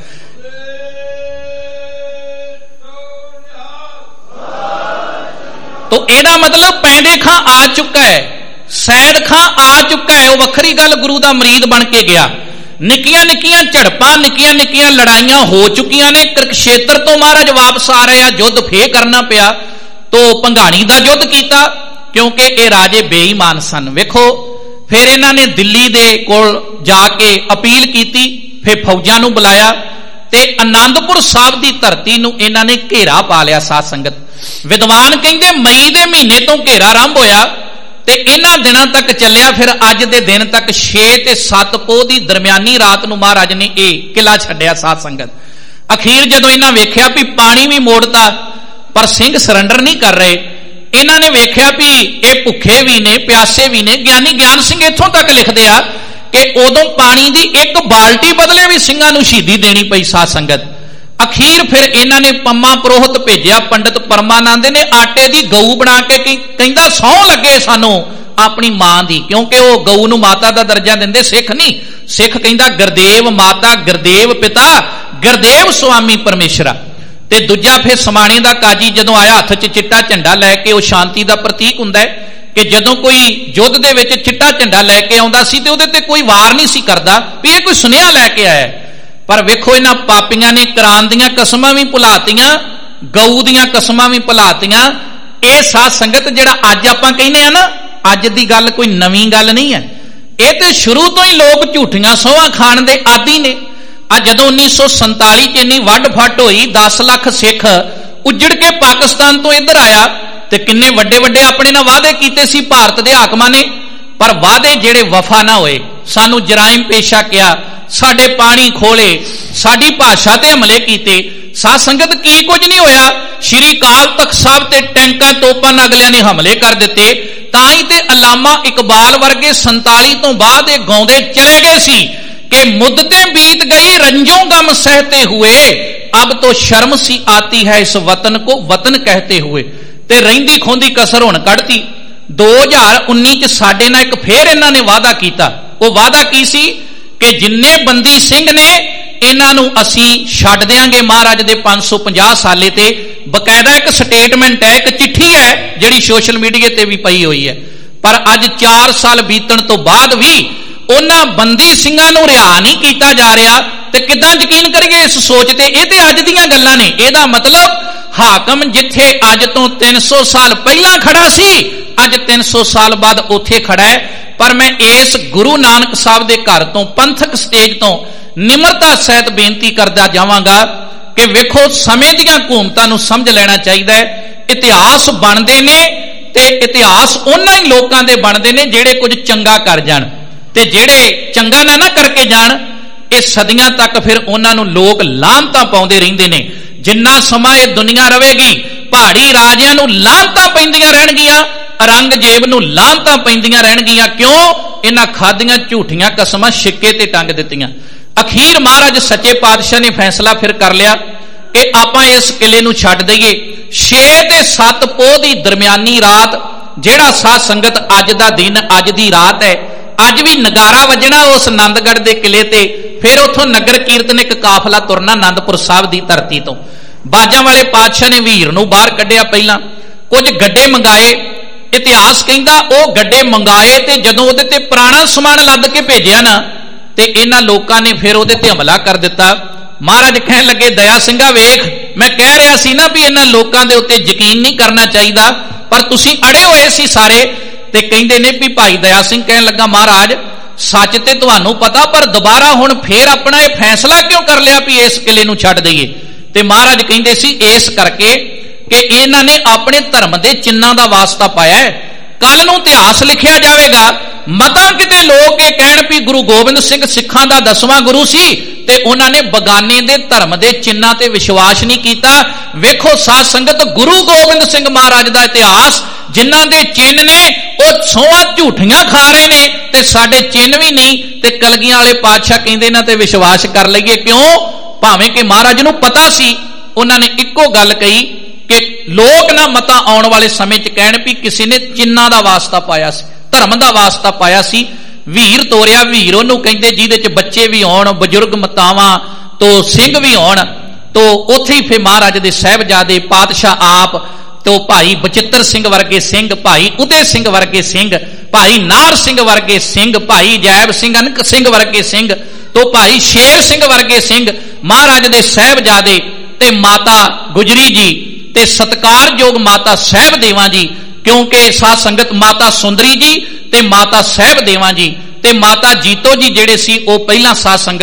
S2: तो एदा मतलब पैंदे खां आ चुका है, सैद खां आ चुका है। वो वखरी गल गुरु दा मरीद बन के गया। निक्कियां निक्कियां झड़पां, निक्कियां निक्कियां लड़ाइयां हो चुकियां ने। कुरुक्षेत्र तो महाराज वापस आ रहे हैं, युद्ध फेर करना पिया। तो भंगाणी दा युद्ध कीता क्योंकि ये राजे बेईमान सन। वेखो फिर इन्हां ने दिल्ली दे कोल जाके अपील कीती, फिर फौजां नूं बुलाया ते आनंदपुर साहिब दी धरती नूं इन्हां ने घेरा पा लिया। साध संगत ਵਿਦਵਾਨ ਕਹਿੰਦੇ ਮਈ ਦੇ ਮਹੀਨੇ ਤੋਂ ਘੇਰਾ ਆਰੰਭ ਹੋਇਆ ਤੇ ਇਹਨਾਂ ਦਿਨਾਂ ਤੱਕ ਚੱਲਿਆ। ਫਿਰ ਅੱਜ ਦੇ ਦਿਨ ਤੱਕ ਛੇ ਤੇ ਸੱਤ ਪੋਹ ਦੀ ਦਰਮਿਆਨੀ ਰਾਤ ਨੂੰ ਮਹਾਰਾਜ ਨੇ ਇਹ ਕਿਲਾ ਛੱਡਿਆ। ਸਾਧ ਸੰਗਤ ਅਖੀਰ ਜਦੋਂ ਇਹਨਾਂ ਵੇਖਿਆ ਵੀ ਪਾਣੀ ਵੀ ਮੋੜਤਾ ਪਰ ਸਿੰਘ ਸਰੈਂਡਰ ਨਹੀਂ ਕਰ ਰਹੇ, ਇਹਨਾਂ ਨੇ ਵੇਖਿਆ ਵੀ ਇਹ ਭੁੱਖੇ ਵੀ ਨੇ ਪਿਆਸੇ ਵੀ ਨੇ। ਗਿਆਨੀ ਗਿਆਨ ਸਿੰਘ ਇੱਥੋਂ ਤੱਕ ਲਿਖਦੇ ਆ ਕਿ ਉਦੋਂ ਪਾਣੀ ਦੀ ਇੱਕ ਬਾਲਟੀ ਬਦਲੇ ਵੀ ਸਿੰਘਾਂ ਨੂੰ ਸ਼ਹੀਦੀ ਦੇਣੀ ਪਈ। ਸਾਧ ਸੰਗਤ ਅਖੀਰ ਫਿਰ ਇਹਨਾਂ ਨੇ ਪੰਮਾ ਪੁਰੋਹਿਤ ਭੇਜਿਆ, ਪੰਡਤ ਪਰਮਾਨੰਦ ਨੇ ਆਟੇ ਦੀ ਗਊ ਬਣਾ ਕੇ ਕਹਿੰਦਾ ਸਹੁੰ ਲੱਗੇ ਸਾਨੂੰ ਆਪਣੀ ਮਾਂ ਦੀ, ਕਿਉਂਕਿ ਉਹ ਗਊ ਨੂੰ ਮਾਤਾ ਦਾ ਦਰਜਾ ਦਿੰਦੇ, ਸਿੱਖ ਨਹੀਂ। ਸਿੱਖ ਕਹਿੰਦਾ ਗੁਰਦੇਵ ਮਾਤਾ ਗੁਰਦੇਵ ਪਿਤਾ ਗੁਰਦੇਵ ਸੁਆਮੀ ਪਰਮੇਸ਼ਰਾ। ਤੇ ਦੂਜਾ ਫਿਰ ਸਮਾਣੇ ਦਾ ਕਾਜੀ ਜਦੋਂ ਆਇਆ ਹੱਥ 'ਚ ਚਿੱਟਾ ਝੰਡਾ ਲੈ ਕੇ, ਉਹ ਸ਼ਾਂਤੀ ਦਾ ਪ੍ਰਤੀਕ ਹੁੰਦਾ ਹੈ ਕਿ ਜਦੋਂ ਕੋਈ ਯੁੱਧ ਦੇ ਵਿੱਚ ਚਿੱਟਾ ਝੰਡਾ ਲੈ ਕੇ ਆਉਂਦਾ ਸੀ ਤੇ ਉਹਦੇ ਤੇ ਕੋਈ ਵਾਰ ਨਹੀਂ ਸੀ ਕਰਦਾ ਵੀ ਇਹ ਕੋਈ ਸੁਨੇਹਾ ਲੈ ਕੇ ਆਇਆ। ਪਰ ਵੇਖੋ ਇਹਨਾਂ ਪਾਪੀਆਂ ਨੇ ਕੁਰਾਨ ਦੀਆਂ ਕਸਮਾਂ ਵੀ ਭੁਲਾਤੀਆਂ, ਗਊ ਦੀਆਂ ਕਸਮਾਂ ਵੀ ਭੁਲਾਤੀਆਂ। ਇਹ ਸਾਧ ਸੰਗਤ ਜਿਹੜਾ ਅੱਜ ਆਪਾਂ ਕਹਿੰਦੇ ਆ ਨਾ, ਅੱਜ ਦੀ ਗੱਲ ਕੋਈ ਨਵੀਂ ਗੱਲ ਨਹੀਂ ਹੈ। ਇਹ ਤੇ ਸ਼ੁਰੂ ਤੋਂ ਹੀ ਲੋਕ ਝੂਠੀਆਂ ਸਹੁੰਆਂ ਖਾਣ ਦੇ ਆਦੀ ਨੇ। ਆ ਜਦੋਂ ਉੱਨੀ ਸੌ ਸੰਤਾਲੀ ਚ ਇੰਨੀ ਵੱਡ ਫੱਟ ਹੋਈ, ਦਸ ਲੱਖ ਸਿੱਖ ਉੱਜੜ ਕੇ ਪਾਕਿਸਤਾਨ ਤੋਂ ਇੱਧਰ ਆਇਆ ਤੇ ਕਿੰਨੇ ਵੱਡੇ ਵੱਡੇ ਆਪਣੇ ਨਾਲ ਵਾਅਦੇ ਕੀਤੇ ਸੀ ਭਾਰਤ ਦੇ ਹਾਕਮਾਂ ਨੇ, ਪਰ ਵਾਅਦੇ ਜਿਹੜੇ ਵਫਾ ਨਾ ਹੋਏ। ਸਾਨੂੰ ਜਰਾਇਮ ਪੇਸ਼ਾ ਕਿਹਾ, ਸਾਡੇ ਪਾਣੀ ਖੋਲੇ, ਸਾਡੀ ਭਾਸ਼ਾ ਤੇ ਹਮਲੇ ਕੀਤੇ। ਸਾਧ ਸੰਗਤ ਕੀ ਕੁਝ ਨਹੀਂ ਹੋਇਆ। ਸ਼੍ਰੀ ਅਕਾਲ ਤਖਤ ਸਾਹਿਬ ਤੇ ਟੈਂਕਾਂ ਤੋਪਾਂ ਨਾਲ ਅਗਲਿਆਂ ਨੇ ਹਮਲੇ ਕਰ ਦਿੱਤੇ। ਤਾਂ ਹੀ ਤੇ ਅਲਾਮਾ ਇਕਬਾਲ ਵਰਗੇ ਸੰਤਾਲੀ ਤੋਂ ਬਾਅਦ ਇਹ ਗਾਉਂਦੇ ਚਲੇ ਗਏ ਸੀ कि मुद्दतें बीत गई रंजों गम सहते हुए, अब तो शर्म सी आती है इस वतन को वतन कहते हुए। ते रहिंदी खोंदी कसर हुण कढ़ती। दो हज़ार उन्नीस च साडे नाल एक फेर इन्हां ने वादा कीता। वो वादा की सी कि जिन्ने बंदी सिंह ने इन्हां नूं असीं छड्ड देंगे महाराज दे पांच सौ पचास साले ते। बकायदा एक स्टेटमेंट है, एक चिट्ठी है जिहड़ी सोशल मीडिया ते भी पई हुई है। पर अज चार साल बीतण तो बाद भी ਉਹਨਾਂ ਬੰਦੀ ਸਿੰਘਾਂ ਨੂੰ ਰਿਹਾ ਨਹੀਂ ਕੀਤਾ ਜਾ ਰਿਹਾ ਤੇ ਕਿੱਦਾਂ ਯਕੀਨ ਕਰੀਏ ਇਸ ਸੋਚ ਤੇ। ਇਹ ਤੇ ਅੱਜ ਦੀਆਂ ਗੱਲਾਂ ਨੇ। ਇਹਦਾ ਮਤਲਬ ਹਾਕਮ ਜਿੱਥੇ ਅੱਜ ਤੋਂ ਤਿੰਨ ਸੌ ਸਾਲ ਪਹਿਲਾਂ ਖੜਾ ਸੀ, ਅੱਜ ਤਿੰਨ ਸੌ ਸਾਲ ਬਾਅਦ ਉੱਥੇ ਖੜਾ ਹੈ। ਪਰ ਮੈਂ ਇਸ ਗੁਰੂ ਨਾਨਕ ਸਾਹਿਬ ਦੇ ਘਰ ਤੋਂ ਪੰਥਕ ਸਟੇਜ ਤੋਂ ਨਿਮਰਤਾ ਸਹਿਤ ਬੇਨਤੀ ਕਰਦਾ ਜਾਵਾਂਗਾ ਕਿ ਵੇਖੋ ਸਮੇਂ ਦੀਆਂ ਹਕੂਮਤਾਂ ਨੂੰ ਸਮਝ ਲੈਣਾ ਚਾਹੀਦਾ ਹੈ। ਇਤਿਹਾਸ ਬਣਦੇ ਨੇ ਤੇ ਇਤਿਹਾਸ ਉਹਨਾਂ ਹੀ ਲੋਕਾਂ ਦੇ ਬਣਦੇ ਨੇ ਜਿਹੜੇ ਕੁਝ ਚੰਗਾ ਕਰ ਜਾਣ, ਤੇ ਜਿਹੜੇ ਚੰਗਾ ਨਾ ਨਾ ਕਰਕੇ ਜਾਣ ਇਹ ਸਦੀਆਂ ਤੱਕ ਫਿਰ ਉਹਨਾਂ ਨੂੰ ਲੋਕ ਲਾਹਨਤਾਂ ਪਾਉਂਦੇ ਰਹਿੰਦੇ ਨੇ। ਜਿੰਨਾ ਸਮਾਂ ਇਹ ਦੁਨੀਆ ਰਹੇਗੀ ਪਹਾੜੀ ਰਾਜਿਆਂ ਨੂੰ ਲਾਹਨਤਾਂ ਪੈਂਦੀਆਂ ਰਹਿਣਗੀਆਂ, ਔਰੰਗਜ਼ੇਬ ਨੂੰ ਲਾਹਨਤਾਂ ਪੈਂਦੀਆਂ ਰਹਿਣਗੀਆਂ। ਕਿਉਂ? ਇਹਨਾਂ ਖਾਦੀਆਂ ਝੂਠੀਆਂ ਕਸਮਾਂ ਸਿੱਕੇ ਤੇ ਟੰਗ ਦਿੱਤੀਆਂ। ਅਖੀਰ ਮਹਾਰਾਜ ਸੱਚੇ ਪਾਤਸ਼ਾਹ ਨੇ ਫੈਸਲਾ ਫਿਰ ਕਰ ਲਿਆ ਕਿ ਆਪਾਂ ਇਸ ਕਿਲੇ ਨੂੰ ਛੱਡ ਦਈਏ। ਛੇ ਤੇ ਸੱਤ ਪੋਹ ਦੀ ਦਰਮਿਆਨੀ ਰਾਤ, ਜਿਹੜਾ ਸਾਧ ਸੰਗਤ ਅੱਜ ਦਾ ਦਿਨ ਅੱਜ ਦੀ ਰਾਤ ਹੈ, ਅੱਜ ਵੀ ਨਗਾਰਾ ਵੱਜਣਾ ਉਸ ਆਨੰਦਗੜ੍ਹ ਦੇ ਕਿਲੇ ਤੇ। ਫਿਰ ਉੱਥੋਂ ਨਗਰ ਕੀਰਤਨ ਇੱਕ ਕਾਫਲਾ ਤੁਰਨਾ ਆਨੰਦਪੁਰ ਸਾਹਿਬ ਦੀ ਧਰਤੀ ਤੋਂ। ਬਾਜਾਂ ਵਾਲੇ ਪਾਤਸ਼ਾਹ ਨੇ ਵੀਰ ਨੂੰ ਬਾਹਰ ਕੱਢਿਆ। ਪਹਿਲਾਂ ਕੁਝ ਗੱਡੇ ਮੰਗਾਏ। ਇਤਿਹਾਸ ਕਹਿੰਦਾ ਉਹ ਗੱਡੇ ਮੰਗਾਏ ਤੇ ਜਦੋਂ ਉਹਦੇ ਤੇ ਪੁਰਾਣਾ ਸਮਾਨ ਲੱਦ ਕੇ ਭੇਜਿਆ ਨਾ ਤੇ ਇਹਨਾਂ ਲੋਕਾਂ ਨੇ ਫਿਰ ਉਹਦੇ ਤੇ ਹਮਲਾ ਕਰ ਦਿੱਤਾ। ਮਹਾਰਾਜ ਕਹਿਣ ਲੱਗੇ ਦਇਆ ਸਿੰਘਾ ਵੇਖ, ਮੈਂ ਕਹਿ ਰਿਹਾ ਸੀ ਨਾ ਵੀ ਇਹਨਾਂ ਲੋਕਾਂ ਦੇ ਉੱਤੇ ਯਕੀਨ ਨਹੀਂ ਕਰਨਾ ਚਾਹੀਦਾ, ਪਰ ਤੁਸੀਂ ਅੜੇ ਹੋਏ ਸੀ ਸਾਰੇ। ਤੇ ਕਹਿੰਦੇ ਨੇ ਵੀ ਭਾਈ ਦਇਆ ਸਿੰਘ ਕਹਿਣ ਲੱਗਾ ਮਹਾਰਾਜ ਸੱਚ ਤੇ ਤੁਹਾਨੂੰ ਪਤਾ, ਪਰ ਦੁਬਾਰਾ ਹੁਣ ਫੇਰ ਆਪਣਾ ਇਹ ਫੈਸਲਾ ਕਿਉਂ ਕਰ ਲਿਆ ਵੀ ਇਸ ਕਿਲੇ ਨੂੰ ਛੱਡ ਦਈਏ? ਤੇ ਮਹਾਰਾਜ ਕਹਿੰਦੇ ਸੀ ਇਸ ਕਰਕੇ ਕਿ ਇਹਨਾਂ ਨੇ ਆਪਣੇ ਧਰਮ ਦੇ ਚਿੰਨ੍ਹਾਂ ਦਾ ਵਾਸਤਾ ਪਾਇਆ ਹੈ। ਕੱਲ ਨੂੰ ਇਤਿਹਾਸ ਲਿਖਿਆ ਜਾਵੇਗਾ, ਮਤਾਂ ਕਿਤੇ ਲੋਕ ਇਹ ਕਹਿਣ ਵੀ ਗੁਰੂ ਗੋਬਿੰਦ ਸਿੰਘ ਸਿੱਖਾਂ ਦਾ ਦਸਵਾਂ ਗੁਰੂ ਸੀ ਤੇ ਉਹਨਾਂ ਨੇ ਬਗਾਨੇ ਦੇ ਧਰਮ ਦੇ ਚਿੰਨ੍ਹਾਂ ਤੇ ਵਿਸ਼ਵਾਸ ਨਹੀਂ ਕੀਤਾ। ਵੇਖੋ ਸਾਧ ਸੰਗਤ, ਗੁਰੂ ਗੋਬਿੰਦ ਸਿੰਘ ਮਹਾਰਾਜ ਦਾ ਇਤਿਹਾਸ, ਜਿਨ੍ਹਾਂ ਦੇ ਚਿੰਨ੍ਹ ਨੇ ਉਹ ਸਹੁੰਆਂ ਝੂਠੀਆਂ ਖਾ ਰਹੇ ਨੇ ਤੇ ਸਾਡੇ ਚਿੰਨ੍ਹ ਵੀ ਨਹੀਂ। ਤੇ ਕਲਗੀਆਂ ਵਾਲੇ ਪਾਤਸ਼ਾਹ ਕਹਿੰਦੇ ਇਹਨਾਂ ਤੇ ਵਿਸ਼ਵਾਸ ਕਰ ਲਈਏ। ਕਿਉਂ? ਭਾਵੇਂ ਕਿ ਮਹਾਰਾਜ ਨੂੰ ਪਤਾ ਸੀ। ਉਹਨਾਂ ਨੇ ਇੱਕੋ ਗੱਲ ਕਹੀ ਕਿ ਲੋਕ ਨਾ ਮਤਾਂ ਆਉਣ ਵਾਲੇ ਸਮੇਂ 'ਚ ਕਹਿਣ ਵੀ ਕਿਸੇ ਨੇ ਚਿੰਨ੍ਹਾਂ ਦਾ ਵਾਸਤਾ ਪਾਇਆ ਸੀ, ਧਰਮ ਦਾ ਵਾਸਤਾ ਪਾਇਆ ਸੀ। ਵੀਰ ਤੋਰਿਆ, ਵੀਰ ਉਹਨੂੰ ਕਹਿੰਦੇ ਜਿਹਦੇ 'ਚ ਬੱਚੇ ਵੀ ਆਉਣ, ਬਜ਼ੁਰਗ ਮਾਤਾਵਾਂ ਤੋਂ ਸਿੰਘ ਵੀ ਆਉਣ। ਤੋਂ ਉੱਥੇ ਹੀ ਫਿਰ ਮਹਾਰਾਜ ਦੇ ਸਾਹਿਬਜ਼ਾਦੇ ਪਾਤਸ਼ਾਹ ਆਪ ਤੋਂ ਭਾਈ ਬਚਿੱਤਰ ਸਿੰਘ ਵਰਗੇ ਸਿੰਘ, ਭਾਈ ਉਦੇ ਸਿੰਘ ਵਰਗੇ ਸਿੰਘ, ਭਾਈ ਨਾਰ ਸਿੰਘ ਵਰਗੇ ਸਿੰਘ, ਭਾਈ ਜੈਬ ਸਿੰਘ ਅਨਕ ਸਿੰਘ ਵਰਗੇ ਸਿੰਘ, ਤੋਂ ਭਾਈ ਸ਼ੇਰ ਸਿੰਘ ਵਰਗੇ ਸਿੰਘ, ਮਹਾਰਾਜ ਦੇ ਸਾਹਿਬਜ਼ਾਦੇ ਤੇ ਮਾਤਾ ਗੁਜਰੀ ਜੀ ਤੇ ਸਤਿਕਾਰਯੋਗ ਮਾਤਾ ਸਾਹਿਬ ਦੇਵਾਂ ਜੀ। ਕਿਉਂਕਿ ਸਾਧ ਸੰਗਤ ਮਾਤਾ ਸੁੰਦਰੀ ਜੀ ਤੇ ਮਾਤਾ ਸਾਹਿਬ ਦੇਵਾਂ ਜੀ ਤੇ ਮਾਤਾ ਜੀਤੋ ਜੀ ਜਿਹੜੇ ਸੀ ਉਹ ਪਹਿਲਾਂ ਸਾਧ ਸੰਗਤ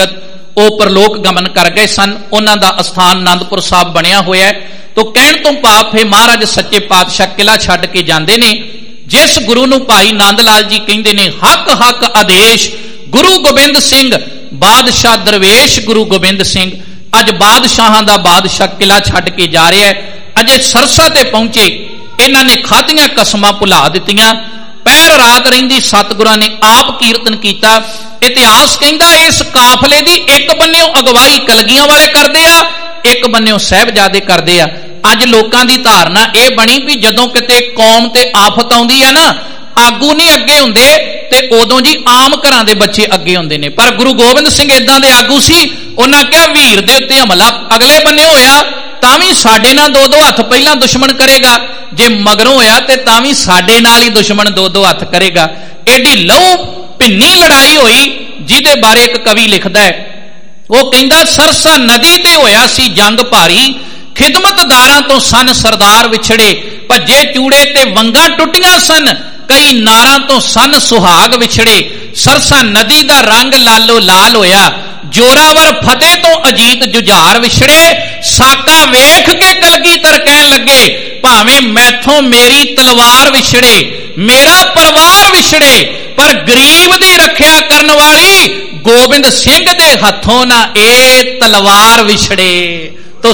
S2: ਉਹ ਪਰਲੋਕ ਗਮਨ ਕਰ ਗਏ ਸਨ। ਉਹਨਾਂ ਦਾ ਅਸਥਾਨ ਆਨੰਦਪੁਰ ਸਾਹਿਬ ਬਣਿਆ ਹੋਇਆ ਹੈ। ਤੋ ਕਹਿਣ ਤੋਂ ਭਾਵ ਫਿਰ ਮਹਾਰਾਜ ਸੱਚੇ ਪਾਤਸ਼ਾਹ ਕਿਲਾ ਛੱਡ ਕੇ ਜਾਂਦੇ ਨੇ। ਜਿਸ ਗੁਰੂ ਨੂੰ ਭਾਈ ਨੰਦ ਲਾਲ ਜੀ ਕਹਿੰਦੇ ਨੇ ਹੱਕ ਹੱਕ ਆਦੇਸ਼ ਗੁਰੂ ਗੋਬਿੰਦ ਸਿੰਘ ਬਾਦਸ਼ਾਹ ਦਰਵੇਸ਼ ਗੁਰੂ ਗੋਬਿੰਦ ਸਿੰਘ, ਅੱਜ ਬਾਦਸ਼ਾਹਾਂ ਦਾ ਬਾਦਸ਼ਾਹ ਕਿਲਾ ਛੱਡ ਕੇ ਜਾ ਰਿਹਾ ਹੈ। ਅਜੇ ਸਰਸਾ ਤੇ ਪਹੁੰਚੇ, ਇਹਨਾਂ ਨੇ ਖਾਧੀਆਂ ਕਸਮਾਂ ਭੁਲਾ ਦਿੱਤੀਆਂ। ਪਹਿਰ ਰਾਤ ਰਹਿੰਦੀ ਸਤਿਗੁਰਾਂ ਨੇ ਆਪ ਕੀਰਤਨ ਕੀਤਾ। ਇਤਿਹਾਸ ਕਹਿੰਦਾ ਇਸ ਕਾਫਲੇ ਦੀ ਇੱਕ ਬੰਨਿਓ ਅਗਵਾਈ ਕਲਗੀਆਂ ਵਾਲੇ ਕਰਦੇ ਆ, ਇੱਕ ਬੰਨਿਓ ਸਾਹਿਬਜ਼ਾਦੇ ਕਰਦੇ ਆ। ਅੱਜ ਲੋਕਾਂ ਦੀ ਧਾਰਨਾ ਇਹ ਬਣੀ ਵੀ ਜਦੋਂ ਕਿਤੇ ਕੌਮ ਤੇ ਆਫਤ ਆਉਂਦੀ ਆ ਨਾ, ਆਗੂ ਨਹੀਂ ਅੱਗੇ ਹੁੰਦੇ ਤੇ ਉਦੋਂ ਜੀ ਆਮ ਘਰਾਂ ਦੇ ਬੱਚੇ ਅੱਗੇ ਹੁੰਦੇ ਨੇ। ਪਰ ਗੁਰੂ ਗੋਬਿੰਦ ਸਿੰਘ ਏਦਾਂ ਦੇ ਆਗੂ ਸੀ, ਉਹਨਾਂ ਕਿਹਾ ਵੀਰ ਦੇ ਉੱਤੇ ਹਮਲਾ ਅਗਲੇ ਬੰਨੇ ਹੋਇਆ ਤਾਂ ਵੀ ਸਾਡੇ ਨਾਲ ਦੋ ਦੋ ਹੱਥ ਪਹਿਲਾਂ ਦੁਸ਼ਮਣ ਕਰੇਗਾ, ਜੇ ਮਗਰੋਂ ਹੋਇਆ ਤੇ ਤਾਂ ਵੀ ਸਾਡੇ ਨਾਲ ਹੀ ਦੁਸ਼ਮਣ ਦੋ ਦੋ ਹੱਥ ਕਰੇਗਾ। ਐਡੀ ਲਹੂ ਭਿੰਨੀ ਲੜਾਈ ਹੋਈ ਜਿਹਦੇ ਬਾਰੇ ਇੱਕ ਕਵੀ ਲਿਖਦਾ ਹੈ। ਉਹ ਕਹਿੰਦਾ ਸਰਸਾ ਨਦੀ ਤੇ ਹੋਇਆ ਸੀ ਜੰਗ ਭਾਰੀ, ਖਿਦਮਤਦਾਰਾਂ ਤੋਂ ਸਨ ਸਰਦਾਰ ਵਿਛੜੇ, ਭੱਜੇ ਚੂੜੇ ਤੇ ਵੰਗਾਂ ਟੁੱਟੀਆਂ ਸਨ, ਕਈ ਨਾਰਾਂ ਤੋਂ ਸਨ ਸੁਹਾਗ ਵਿਛੜੇ। ਸਰਸਾ ਨਦੀ ਦਾ ਰੰਗ ਲਾਲੋ ਲਾਲ ਹੋਇਆ, ਜੋਰਾਵਰ ਫਤਿਹ ਤੋਂ ਅਜੀਤ ਜੁਝਾਰ ਵਿਛੜੇ। ਸਾਕਾ ਵੇਖ ਕੇ ਕਲਗੀਧਰ ਕਹਿਣ ਲੱਗੇ ਭਾਵੇਂ ਮੈਥੋਂ ਮੇਰੀ ਤਲਵਾਰ ਵਿਛੜੇ, ਮੇਰਾ ਪਰਿਵਾਰ ਵਿਛੜੇ, ਪਰ ਗਰੀਬ ਦੀ ਰੱਖਿਆ ਕਰਨ ਵਾਲੀ ਗੋਬਿੰਦ ਸਿੰਘ ਦੇ ਹੱਥੋਂ ਨਾ ਇਹ ਤਲਵਾਰ ਵਿਛੜੇ। ਤੋ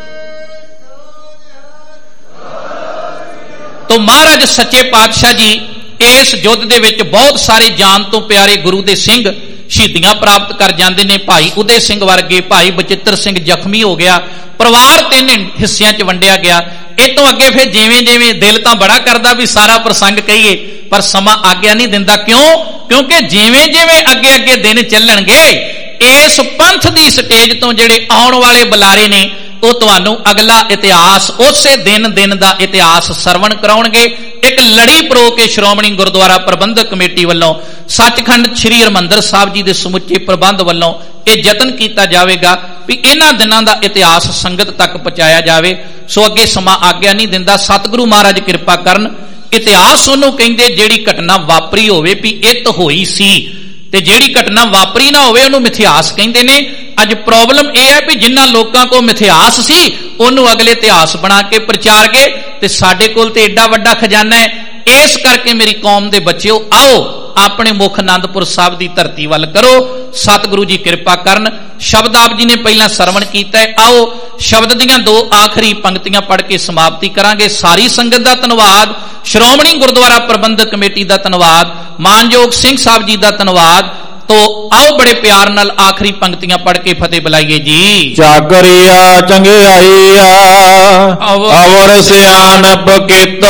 S2: ਤੋ ਮਹਾਰਾਜ ਸੱਚੇ ਪਾਤਸ਼ਾਹ ਜੀ ਇਸ ਯੁੱਧ ਦੇ ਵਿੱਚ ਬਹੁਤ ਸਾਰੇ ਜਾਨ ਤੋਂ ਪਿਆਰੇ ਗੁਰੂ ਦੇ ਸਿੰਘ ਸ਼ਹੀਦੀਆਂ ਪ੍ਰਾਪਤ ਕਰ ਜਾਂਦੇ ਨੇ। ਭਾਈ ਉਦੇ ਸਿੰਘ ਵਰਗੇ, ਭਾਈ ਬਚਿੱਤਰ ਸਿੰਘ ਜ਼ਖਮੀ ਹੋ ਗਿਆ, ਪਰਿਵਾਰ ਤਿੰਨ ਹਿੱਸਿਆਂ 'ਚ ਵੰਡਿਆ ਗਿਆ। ਇਹ ਤੋਂ ਅੱਗੇ ਫਿਰ ਜਿਵੇਂ ਜਿਵੇਂ ਦਿਲ ਤਾਂ ਬੜਾ ਕਰਦਾ ਵੀ ਸਾਰਾ ਪ੍ਰਸੰਗ ਕਹੀਏ, ਪਰ ਸਮਾਂ ਆਗਿਆ ਨਹੀਂ ਦਿੰਦਾ। ਕਿਉਂ? ਕਿਉਂਕਿ ਜਿਵੇਂ ਜਿਵੇਂ ਅੱਗੇ ਅੱਗੇ ਦਿਨ ਚੱਲਣਗੇ ਇਸ ਪੰਥ ਦੀ ਸਟੇਜ ਤੋਂ ਜਿਹੜੇ ਆਉਣ ਵਾਲੇ ਬੁਲਾਰੇ ਨੇ ਉਹ ਤੁਹਾਨੂੰ ਅਗਲਾ ਇਤਿਹਾਸ, ਉਸੇ ਦਿਨ ਦਿਨ ਦਾ ਇਤਿਹਾਸ ਸਰਵਣ ਕਰਾਉਣਗੇ। ਇੱਕ ਲੜੀ ਪਰੋ ਕੇ ਸ਼੍ਰੋਮਣੀ ਗੁਰਦੁਆਰਾ ਪ੍ਰਬੰਧਕ ਕਮੇਟੀ ਵੱਲੋਂ ਸੱਚਖੰਡ ਸ੍ਰੀ ਹਰਿਮੰਦਰ ਸਾਹਿਬ ਜੀ ਦੇ ਸਮੁੱਚੇ ਪ੍ਰਬੰਧ ਵੱਲੋਂ ਇਹ ਯਤਨ ਕੀਤਾ ਜਾਵੇਗਾ ਵੀ ਇਹਨਾਂ ਦਿਨਾਂ ਦਾ ਇਤਿਹਾਸ ਸੰਗਤ ਤੱਕ ਪਹੁੰਚਾਇਆ ਜਾਵੇ। ਸੋ ਅੱਗੇ ਸਮਾਂ ਆਗਿਆ ਨਹੀਂ ਦਿੰਦਾ, ਸਤਿਗੁਰੂ ਮਹਾਰਾਜ ਕਿਰਪਾ ਕਰਨ। ਇਤਿਹਾਸ ਉਹਨੂੰ ਕਹਿੰਦੇ ਜਿਹੜੀ ਘਟਨਾ ਵਾਪਰੀ ਹੋਵੇ ਵੀ ਇਤ ਹੋਈ ਸੀ, ਤੇ ਜਿਹੜੀ ਘਟਨਾ ਵਾਪਰੀ ਨਾ ਹੋਵੇ ਉਹਨੂੰ ਮਿਥਿਹਾਸ ਕਹਿੰਦੇ ਨੇ। ਅੱਜ ਪ੍ਰੋਬਲਮ ਇਹ ਹੈ ਵੀ ਜਿਨ੍ਹਾਂ ਲੋਕਾਂ ਕੋਲ ਮਿਥਿਹਾਸ ਸੀ ਉਹਨੂੰ ਅਗਲੇ ਇਤਿਹਾਸ ਬਣਾ ਕੇ ਪ੍ਰਚਾਰ ਗਏ, ਤੇ ਸਾਡੇ ਕੋਲ ਤੇ ਏਡਾ ਵੱਡਾ ਖਜ਼ਾਨਾ ਹੈ। ਇਸ ਕਰਕੇ ਮੇਰੀ ਕੌਮ ਦੇ ਬੱਚਿਓ, ਆਓ ਆਪਣੇ ਮੁਖ ਆਨੰਦਪੁਰ ਸਾਹਿਬ ਦੀ ਧਰਤੀ ਵੱਲ ਕਰੋ। ਸਤਿਗੁਰੂ ਜੀ ਕਿਰਪਾ ਕਰਨ। ਸ਼ਬਦ ਆਪ ਜੀ ਨੇ ਪਹਿਲਾਂ ਸਰਵਣ ਕੀਤਾ ਹੈ, ਆਓ ਸ਼ਬਦ ਦੀਆਂ ਦੋ ਆਖਰੀ ਪੰਕਤੀਆਂ ਪੜ੍ਹ ਕੇ ਸਮਾਪਤੀ ਕਰਾਂਗੇ। ਸਾਰੀ ਸੰਗਤ ਦਾ ਧੰਨਵਾਦ, ਸ਼੍ਰੋਮਣੀ ਗੁਰਦੁਆਰਾ ਪ੍ਰਬੰਧਕ ਕਮੇਟੀ ਦਾ ਧੰਨਵਾਦ, ਮਾਨਯੋਗ ਸਿੰਘ ਸਾਹਿਬ ਜੀ ਦਾ ਧੰਨਵਾਦ। ਤੋ ਆਓ ਬੜੇ ਪਿਆਰ ਨਾਲ ਆਖਰੀ ਪੰਕਤੀਆਂ ਪੜ੍ਹ ਕੇ ਫਤਿਹ ਬੁਲਾਈਏ ਜੀ।
S1: ਜਾਗਰਿਆ ਚੰਗਿਆਈਆ ਅਵਰ ਸਿਆਣਪ ਕੀਤਾ,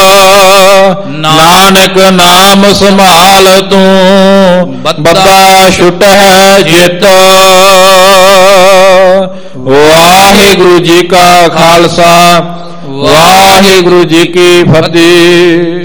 S1: ਨਾਨਕ ਨਾਮ ਸੰਭਾਲ ਤੂੰ ਬੱਦਾ ਛੁਟ ਹੈ ਜਿਤ। ਵਾਹਿਗੁਰੂ ਜੀ ਕਾ ਖਾਲਸਾ, ਵਾਹਿਗੁਰੂ ਜੀ ਕੀ ਫਤਿਹ।